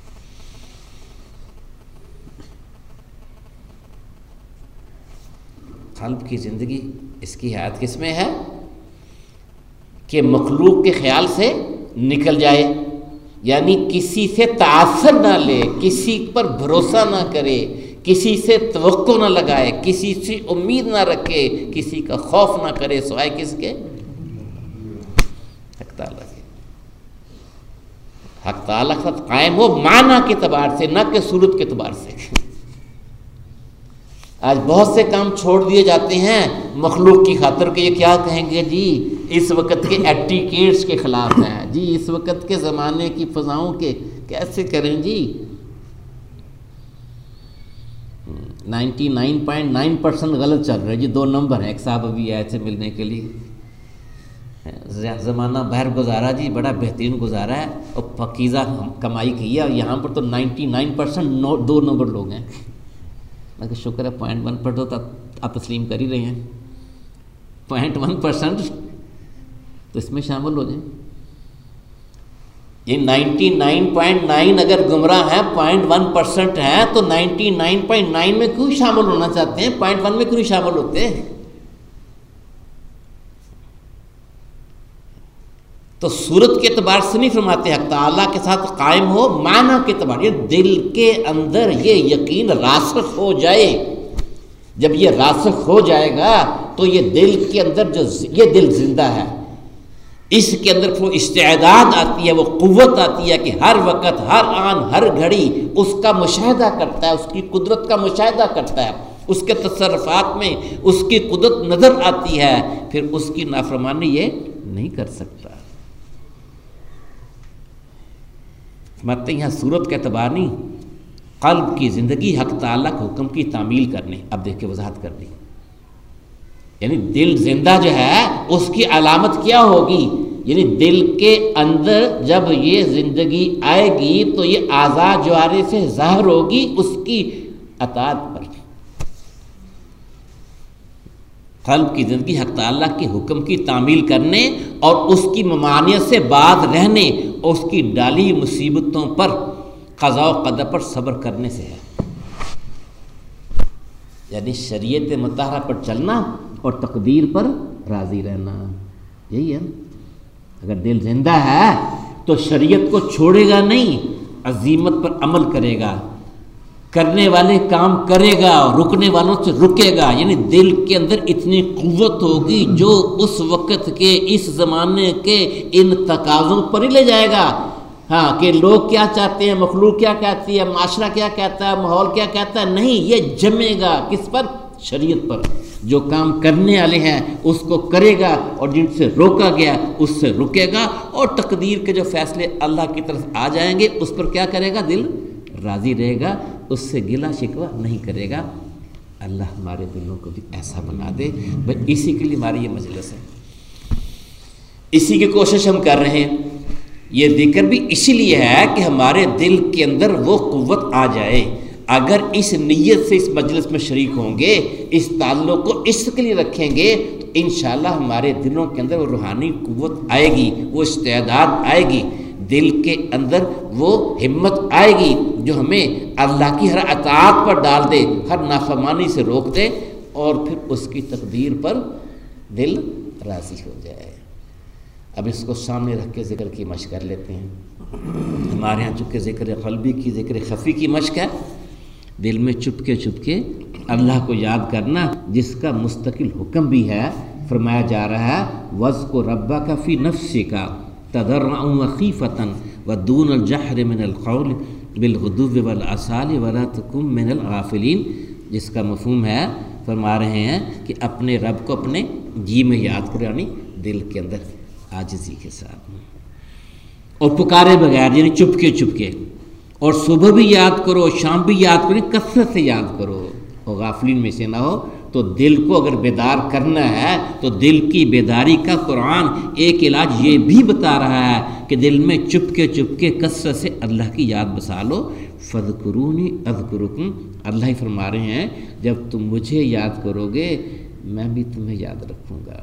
قلب کی زندگی اس کی حیات کس میں ہے کہ مخلوق کے خیال سے نکل جائے، یعنی کسی سے تعاثر نہ لے، کسی پر بھروسہ نہ کرے، کسی سے توقع نہ لگائے، کسی سے امید نہ رکھے، کسی کا خوف نہ کرے سوائے کس کے؟ حق تعالیٰ کے. حق تعالیٰ کے ساتھ قائم ہو معنی کے اعتبار سے نہ کہ صورت کے اعتبار سے. آج بہت سے کام چھوڑ دیے جاتے ہیں مخلوق کی خاطر کہ یہ کیا کہیں گے جی اس وقت کے ایٹیکیٹس کے خلاف ہیں، جی اس وقت کے زمانے کی فضاؤں کے کیسے کریں جی. Ninety nine point nine percent غلط چل رہا ہے جی. دو نمبر ہیں. ایک صاحب ابھی آئے تھے ملنے کے لیے. زمانہ بہر گزارا جی، بڑا بہترین گزارا ہے اور پاکیزہ کمائی کی ہے، اور یہاں پر تو نائنٹی نائن پرسنٹ دو نمبر لوگ ہیں. میں کہ شکر ہے پوائنٹ ون پر تو آپ تسلیم کر ہی رہے ہیں. پوائنٹ ون پرسنٹ تو اس میں شامل ہو جائیں. یہ نائنٹی نائن پوائنٹ نائن اگر گمراہ ہیں، پوائنٹ ون پرسنٹ ہیں، تو نائنٹی نائن پوائنٹ نائن میں کیوں شامل ہونا چاہتے ہیں؟ پوائنٹ ون میں کیوں شامل ہوتے ہیں؟ تو صورت کے اعتبار سے نہیں فرماتے حق تعالیٰ کے ساتھ قائم ہو، معنی کے اعتبار یہ دل کے اندر یہ یقین راسخ ہو جائے. جب یہ راسخ ہو جائے گا تو یہ دل کے اندر جو یہ دل زندہ ہے، اس کے اندر وہ استعداد آتی ہے، وہ قوت آتی ہے کہ ہر وقت، ہر آن، ہر گھڑی اس کا مشاہدہ کرتا ہے، اس کی قدرت کا مشاہدہ کرتا ہے، اس کے تصرفات میں اس کی قدرت نظر آتی ہے، پھر اس کی نافرمانی یہ نہیں کر سکتا. فرماتے ہیں یہاں صورت کا اعتبار نہیں، قلب کی زندگی حق تعالیٰ کے حکم کی تعمیل کرنے. اب دیکھ کے وضاحت کر دی، یعنی دل زندہ جو ہے اس کی علامت کیا ہوگی؟ یعنی دل کے اندر جب یہ زندگی آئے گی تو یہ اعضاء جوارے سے ظاہر ہوگی اس کی اطاعت پر. قلب کی زندگی حق تعالیٰ کے حکم کی تعمیل کرنے اور اس کی ممانعت سے باز رہنے اور اس کی ڈالی مصیبتوں پر قضاء و قدر پر صبر کرنے سے ہے۔ یعنی شریعت مطہرہ پر چلنا اور تقدیر پر راضی رہنا، یہی ہے۔ اگر دل زندہ ہے تو شریعت کو چھوڑے گا نہیں، عزیمت پر عمل کرے گا، کرنے والے کام کرے گا، رکنے والوں سے رکے گا۔ یعنی دل کے اندر اتنی قوت ہوگی جو اس وقت کے، اس زمانے کے ان تقاضوں پر ہی لے جائے گا۔ ہاں کہ لوگ کیا چاہتے ہیں، مخلوق کیا کہتی ہے، معاشرہ کیا کہتا ہے، ماحول کیا کہتا ہے، نہیں، یہ جمے گا کس پر؟ شریعت پر۔ جو کام کرنے والے ہیں اس کو کرے گا اور جن سے روکا گیا اس سے رکے گا، اور تقدیر کے جو فیصلے اللہ کی طرف آ جائیں گے اس پر کیا کرے گا؟ دل راضی رہے گا، اس سے گلا شکوہ نہیں کرے گا۔ اللہ ہمارے دلوں کو بھی ایسا بنا دے۔ بھائی اسی کے لیے ہماری یہ مجلس ہے، اسی کی کوشش ہم کر رہے ہیں۔ یہ ذکر بھی اسی لیے ہے کہ ہمارے دل کے اندر وہ قوت آ جائے۔ اگر اس نیت سے اس مجلس میں شریک ہوں گے، اس تعلق کو اس کے لیے رکھیں گے، تو انشاءاللہ ہمارے دلوں کے اندر وہ روحانی قوت آئے گی، وہ استعداد آئے گی، دل کے اندر وہ ہمت آئے گی جو ہمیں اللہ کی ہر اطاعت پر ڈال دے، ہر نافرمانی سے روک دے، اور پھر اس کی تقدیر پر دل راضی ہو جائے۔ اب اس کو سامنے رکھ کے ذکر کی مشق کر لیتے ہیں۔ ہمارے ہاں چونکہ ذکر قلبی کی، ذکر خفی کی مشق ہے، دل میں چپ کے چپ کے اللہ کو یاد کرنا، جس کا مستقل حکم بھی ہے۔ فرمایا جا رہا ہے وَاذْكُرْ رَبَّكَ فِي نَفْسِكَ تَضَرُّعًا وَخِيفَةً وَدُونَ الْجَهْرِ مِنَ الْقَوْلِ بِالْغُدُوِّ وَالْآصَالِ وَلَا تَكُن مِنَ الْغَافِلِينَ، جس کا مفہوم ہے، فرما رہے ہیں کہ اپنے رب کو اپنے جی میں یاد کرو، یعنی دل کے اندر عاجزی کے ساتھ، اور پکارے بغیر، یعنی چپ کے چپ کے، اور صبح بھی یاد کرو، شام بھی یاد کرو، کثرت سے یاد کرو، اور غافلین میں سے نہ ہو۔ تو دل کو اگر بیدار کرنا ہے تو دل کی بیداری کا قرآن ایک علاج یہ بھی بتا رہا ہے کہ دل میں چپ کے چپ کے کثرت سے اللہ کی یاد بسا لو۔ فَاذْكُرُونِي أَذْكُرُكُمْ، اللہ ہی فرما رہے ہیں جب تم مجھے یاد کرو گے میں بھی تمہیں یاد رکھوں گا۔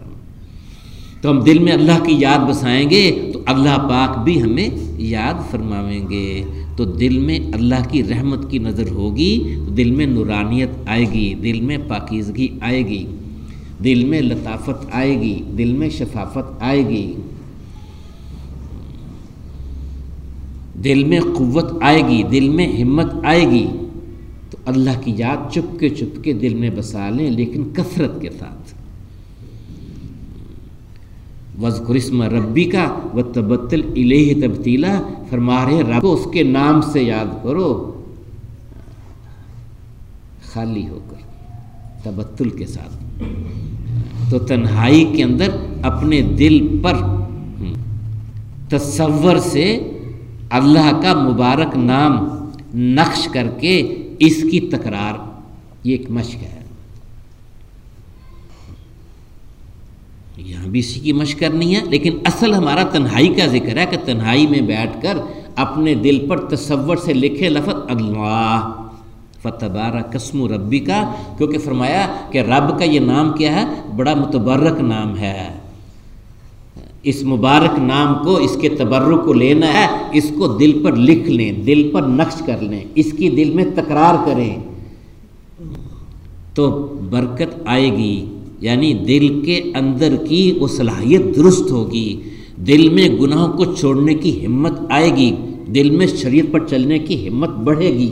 تو ہم دل میں اللہ کی یاد بسائیں گے تو اللہ پاک بھی ہمیں یاد فرماویں گے۔ تو دل میں اللہ کی رحمت کی نظر ہوگی تو دل میں نورانیت آئے گی، دل میں پاکیزگی آئے گی، دل میں لطافت آئے گی، دل میں شفافت آئے گی، دل میں قوت آئے گی، دل میں ہمت آئے گی۔ تو اللہ کی یاد چپ کے چپ کے دل میں بسا لیں، لیکن کثرت کے ساتھ۔ وَاذْكُرِ اسْمَ رَبِّكَ وَتَبَتَّلْ إِلَيْهِ تَبْتِيلًا، فرما رہے رب کو اس کے نام سے یاد کرو، خالی ہو کر، تبتل کے ساتھ۔ تو تنہائی کے اندر اپنے دل پر تصور سے اللہ کا مبارک نام نقش کر کے اس کی تکرار، یہ ایک مشق ہے۔ یہاں بھی اسی کی مشق کرنی ہے، لیکن اصل ہمارا تنہائی کا ذکر ہے کہ تنہائی میں بیٹھ کر اپنے دل پر تصور سے لکھے لفظ اللہ، فتبارک اسم ربک، کیونکہ فرمایا کہ رب کا یہ نام کیا ہے؟ بڑا متبرک نام ہے۔ اس مبارک نام کو، اس کے تبرک کو لینا ہے، اس کو دل پر لکھ لیں، دل پر نقش کر لیں، اس کی دل میں تکرار کریں تو برکت آئے گی۔ یعنی دل کے اندر کی وہ صلاحیت درست ہوگی، دل میں گناہوں کو چھوڑنے کی ہمت آئے گی، دل میں شریعت پر چلنے کی ہمت بڑھے گی۔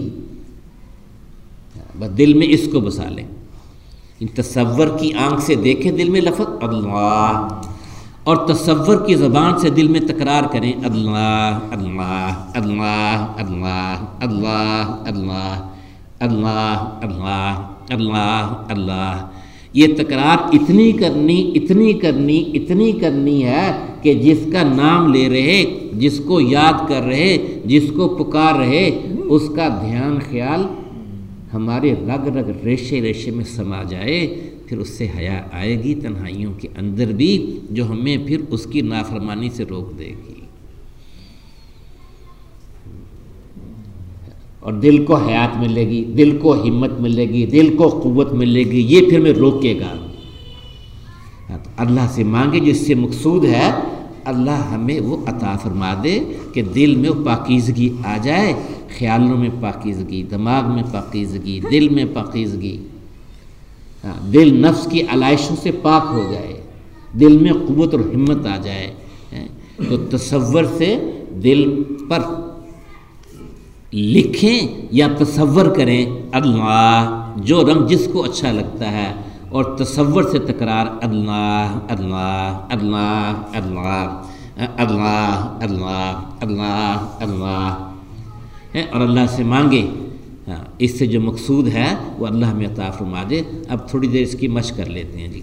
بس دل میں اس کو بسا لیں، ان تصور کی آنکھ سے دیکھیں دل میں لفظ اللہ، اور تصور کی زبان سے دل میں تکرار کریں اللہ اللہ اللہ اللہ اللہ اللہ اللہ اللہ اللہ اللہ۔ یہ تکرار اتنی کرنی اتنی کرنی اتنی کرنی ہے کہ جس کا نام لے رہے، جس کو یاد کر رہے، جس کو پکار رہے، اس کا دھیان خیال ہمارے رگ رگ ریشے ریشے میں سما جائے، پھر اس سے حیا آئے گی تنہائیوں کے اندر بھی، جو ہمیں پھر اس کی نافرمانی سے روک دے گی، اور دل کو حیات ملے گی، دل کو ہمت ملے گی، دل کو قوت ملے گی، یہ پھر میں روکے گا۔ اللہ سے مانگے جو اس سے مقصود ہے، اللہ ہمیں وہ عطا فرما دے کہ دل میں وہ پاکیزگی آ جائے، خیالوں میں پاکیزگی، دماغ میں پاکیزگی، دل میں پاکیزگی، ہاں، دل نفس کی علائشوں سے پاک ہو جائے، دل میں قوت اور ہمت آ جائے۔ تو تصور سے دل پر لکھیں یا تصور کریں اللہ، جو رنگ جس کو اچھا لگتا ہے، اور تصور سے تکرار اللہ اللہ اللہ اللہ اللہ اللہ اللہ اللہ ہے، اور اللہ سے مانگے ہاں اس سے جو مقصود ہے وہ اللہ ہمیں عطا فرما دے۔ اب تھوڑی دیر اس کی مشق کر لیتے ہیں جی۔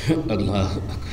اللہ اکبر.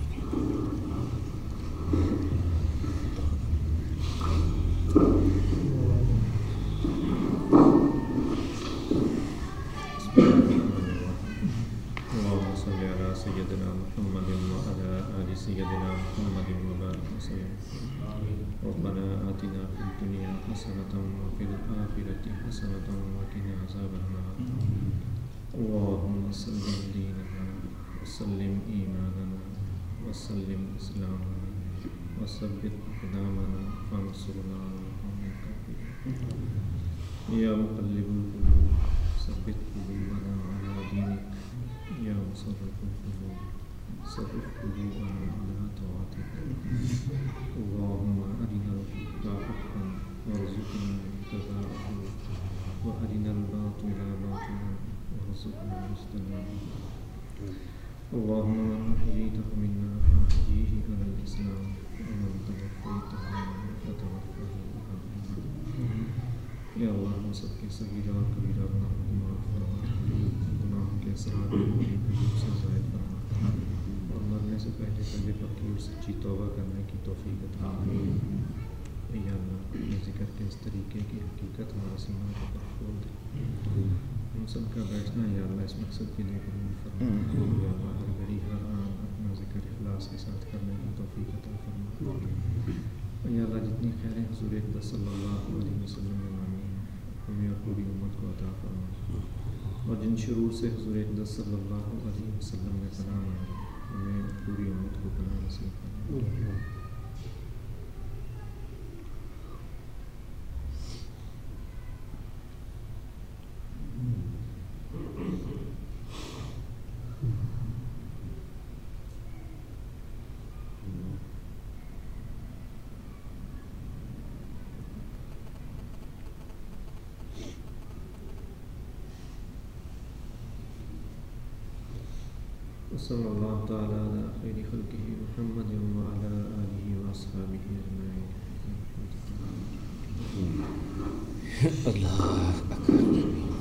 اللهم صل على سيدنا محمد وعلى آل سيدنا محمد وبارك وسلم. ربنا آتنا في الدنيا حسنة وفي الآخرة حسنة وقنا عذاب النار. اللهم سلم ديننا وسلم إيماننا وسلم إسلامنا وثبت أقدامنا وانصرنا على القوم الكافرين. يا مقلب القلوب ثبت قلوبنا على دينك. يا مصرف القلوب صرف قلوبنا على طاعتك. اللهم أرنا الحق حقا وارزقنا اتباعه وأرنا الباطل باطلا وارزقنا اجتنابه. اللهم من أحييته منا فأحييه على الإسلام ومن توفيته منا فتوفه على الإيمان. یا اللہ ہم سب کے صغیرہ اور کبیرہ گناہوں کو معاف فرما. گناہوں کے اثرات سے زائد فرما اور مرنے سے پہلے پہلے پکی اور سچی توبہ کرنے کی توفیق عطا فرما. یا اللہ اپنے ذکر کے اس طریقے کی حقیقت ہمارا سینہ کو پر کھول دے. ہم سب کا بیٹھنا یا اللہ اس مقصد کے لیے قبول فرما. یا اللہ ہر گھڑی ہر آن اپنا ذکر اخلاص کے ساتھ کرنے کی توفیق عطا فرما. یا اللہ جتنی خیریں حضور اقدس صلی اللہ علیہ وسلم نے مانگی ہیں ہمیں اور پوری امت کو عطا فرما. اور جن شرور سے حضور اقدس صلی اللہ علیہ وسلم نے پناہ مانگی ہمیں اور پوری امت کو پناہ نصیب فرما. صلی اللہ تعالی علی خیر خلقہ محمد وعلی آلہ واصحابہ اجمعین. اللہ اکبر.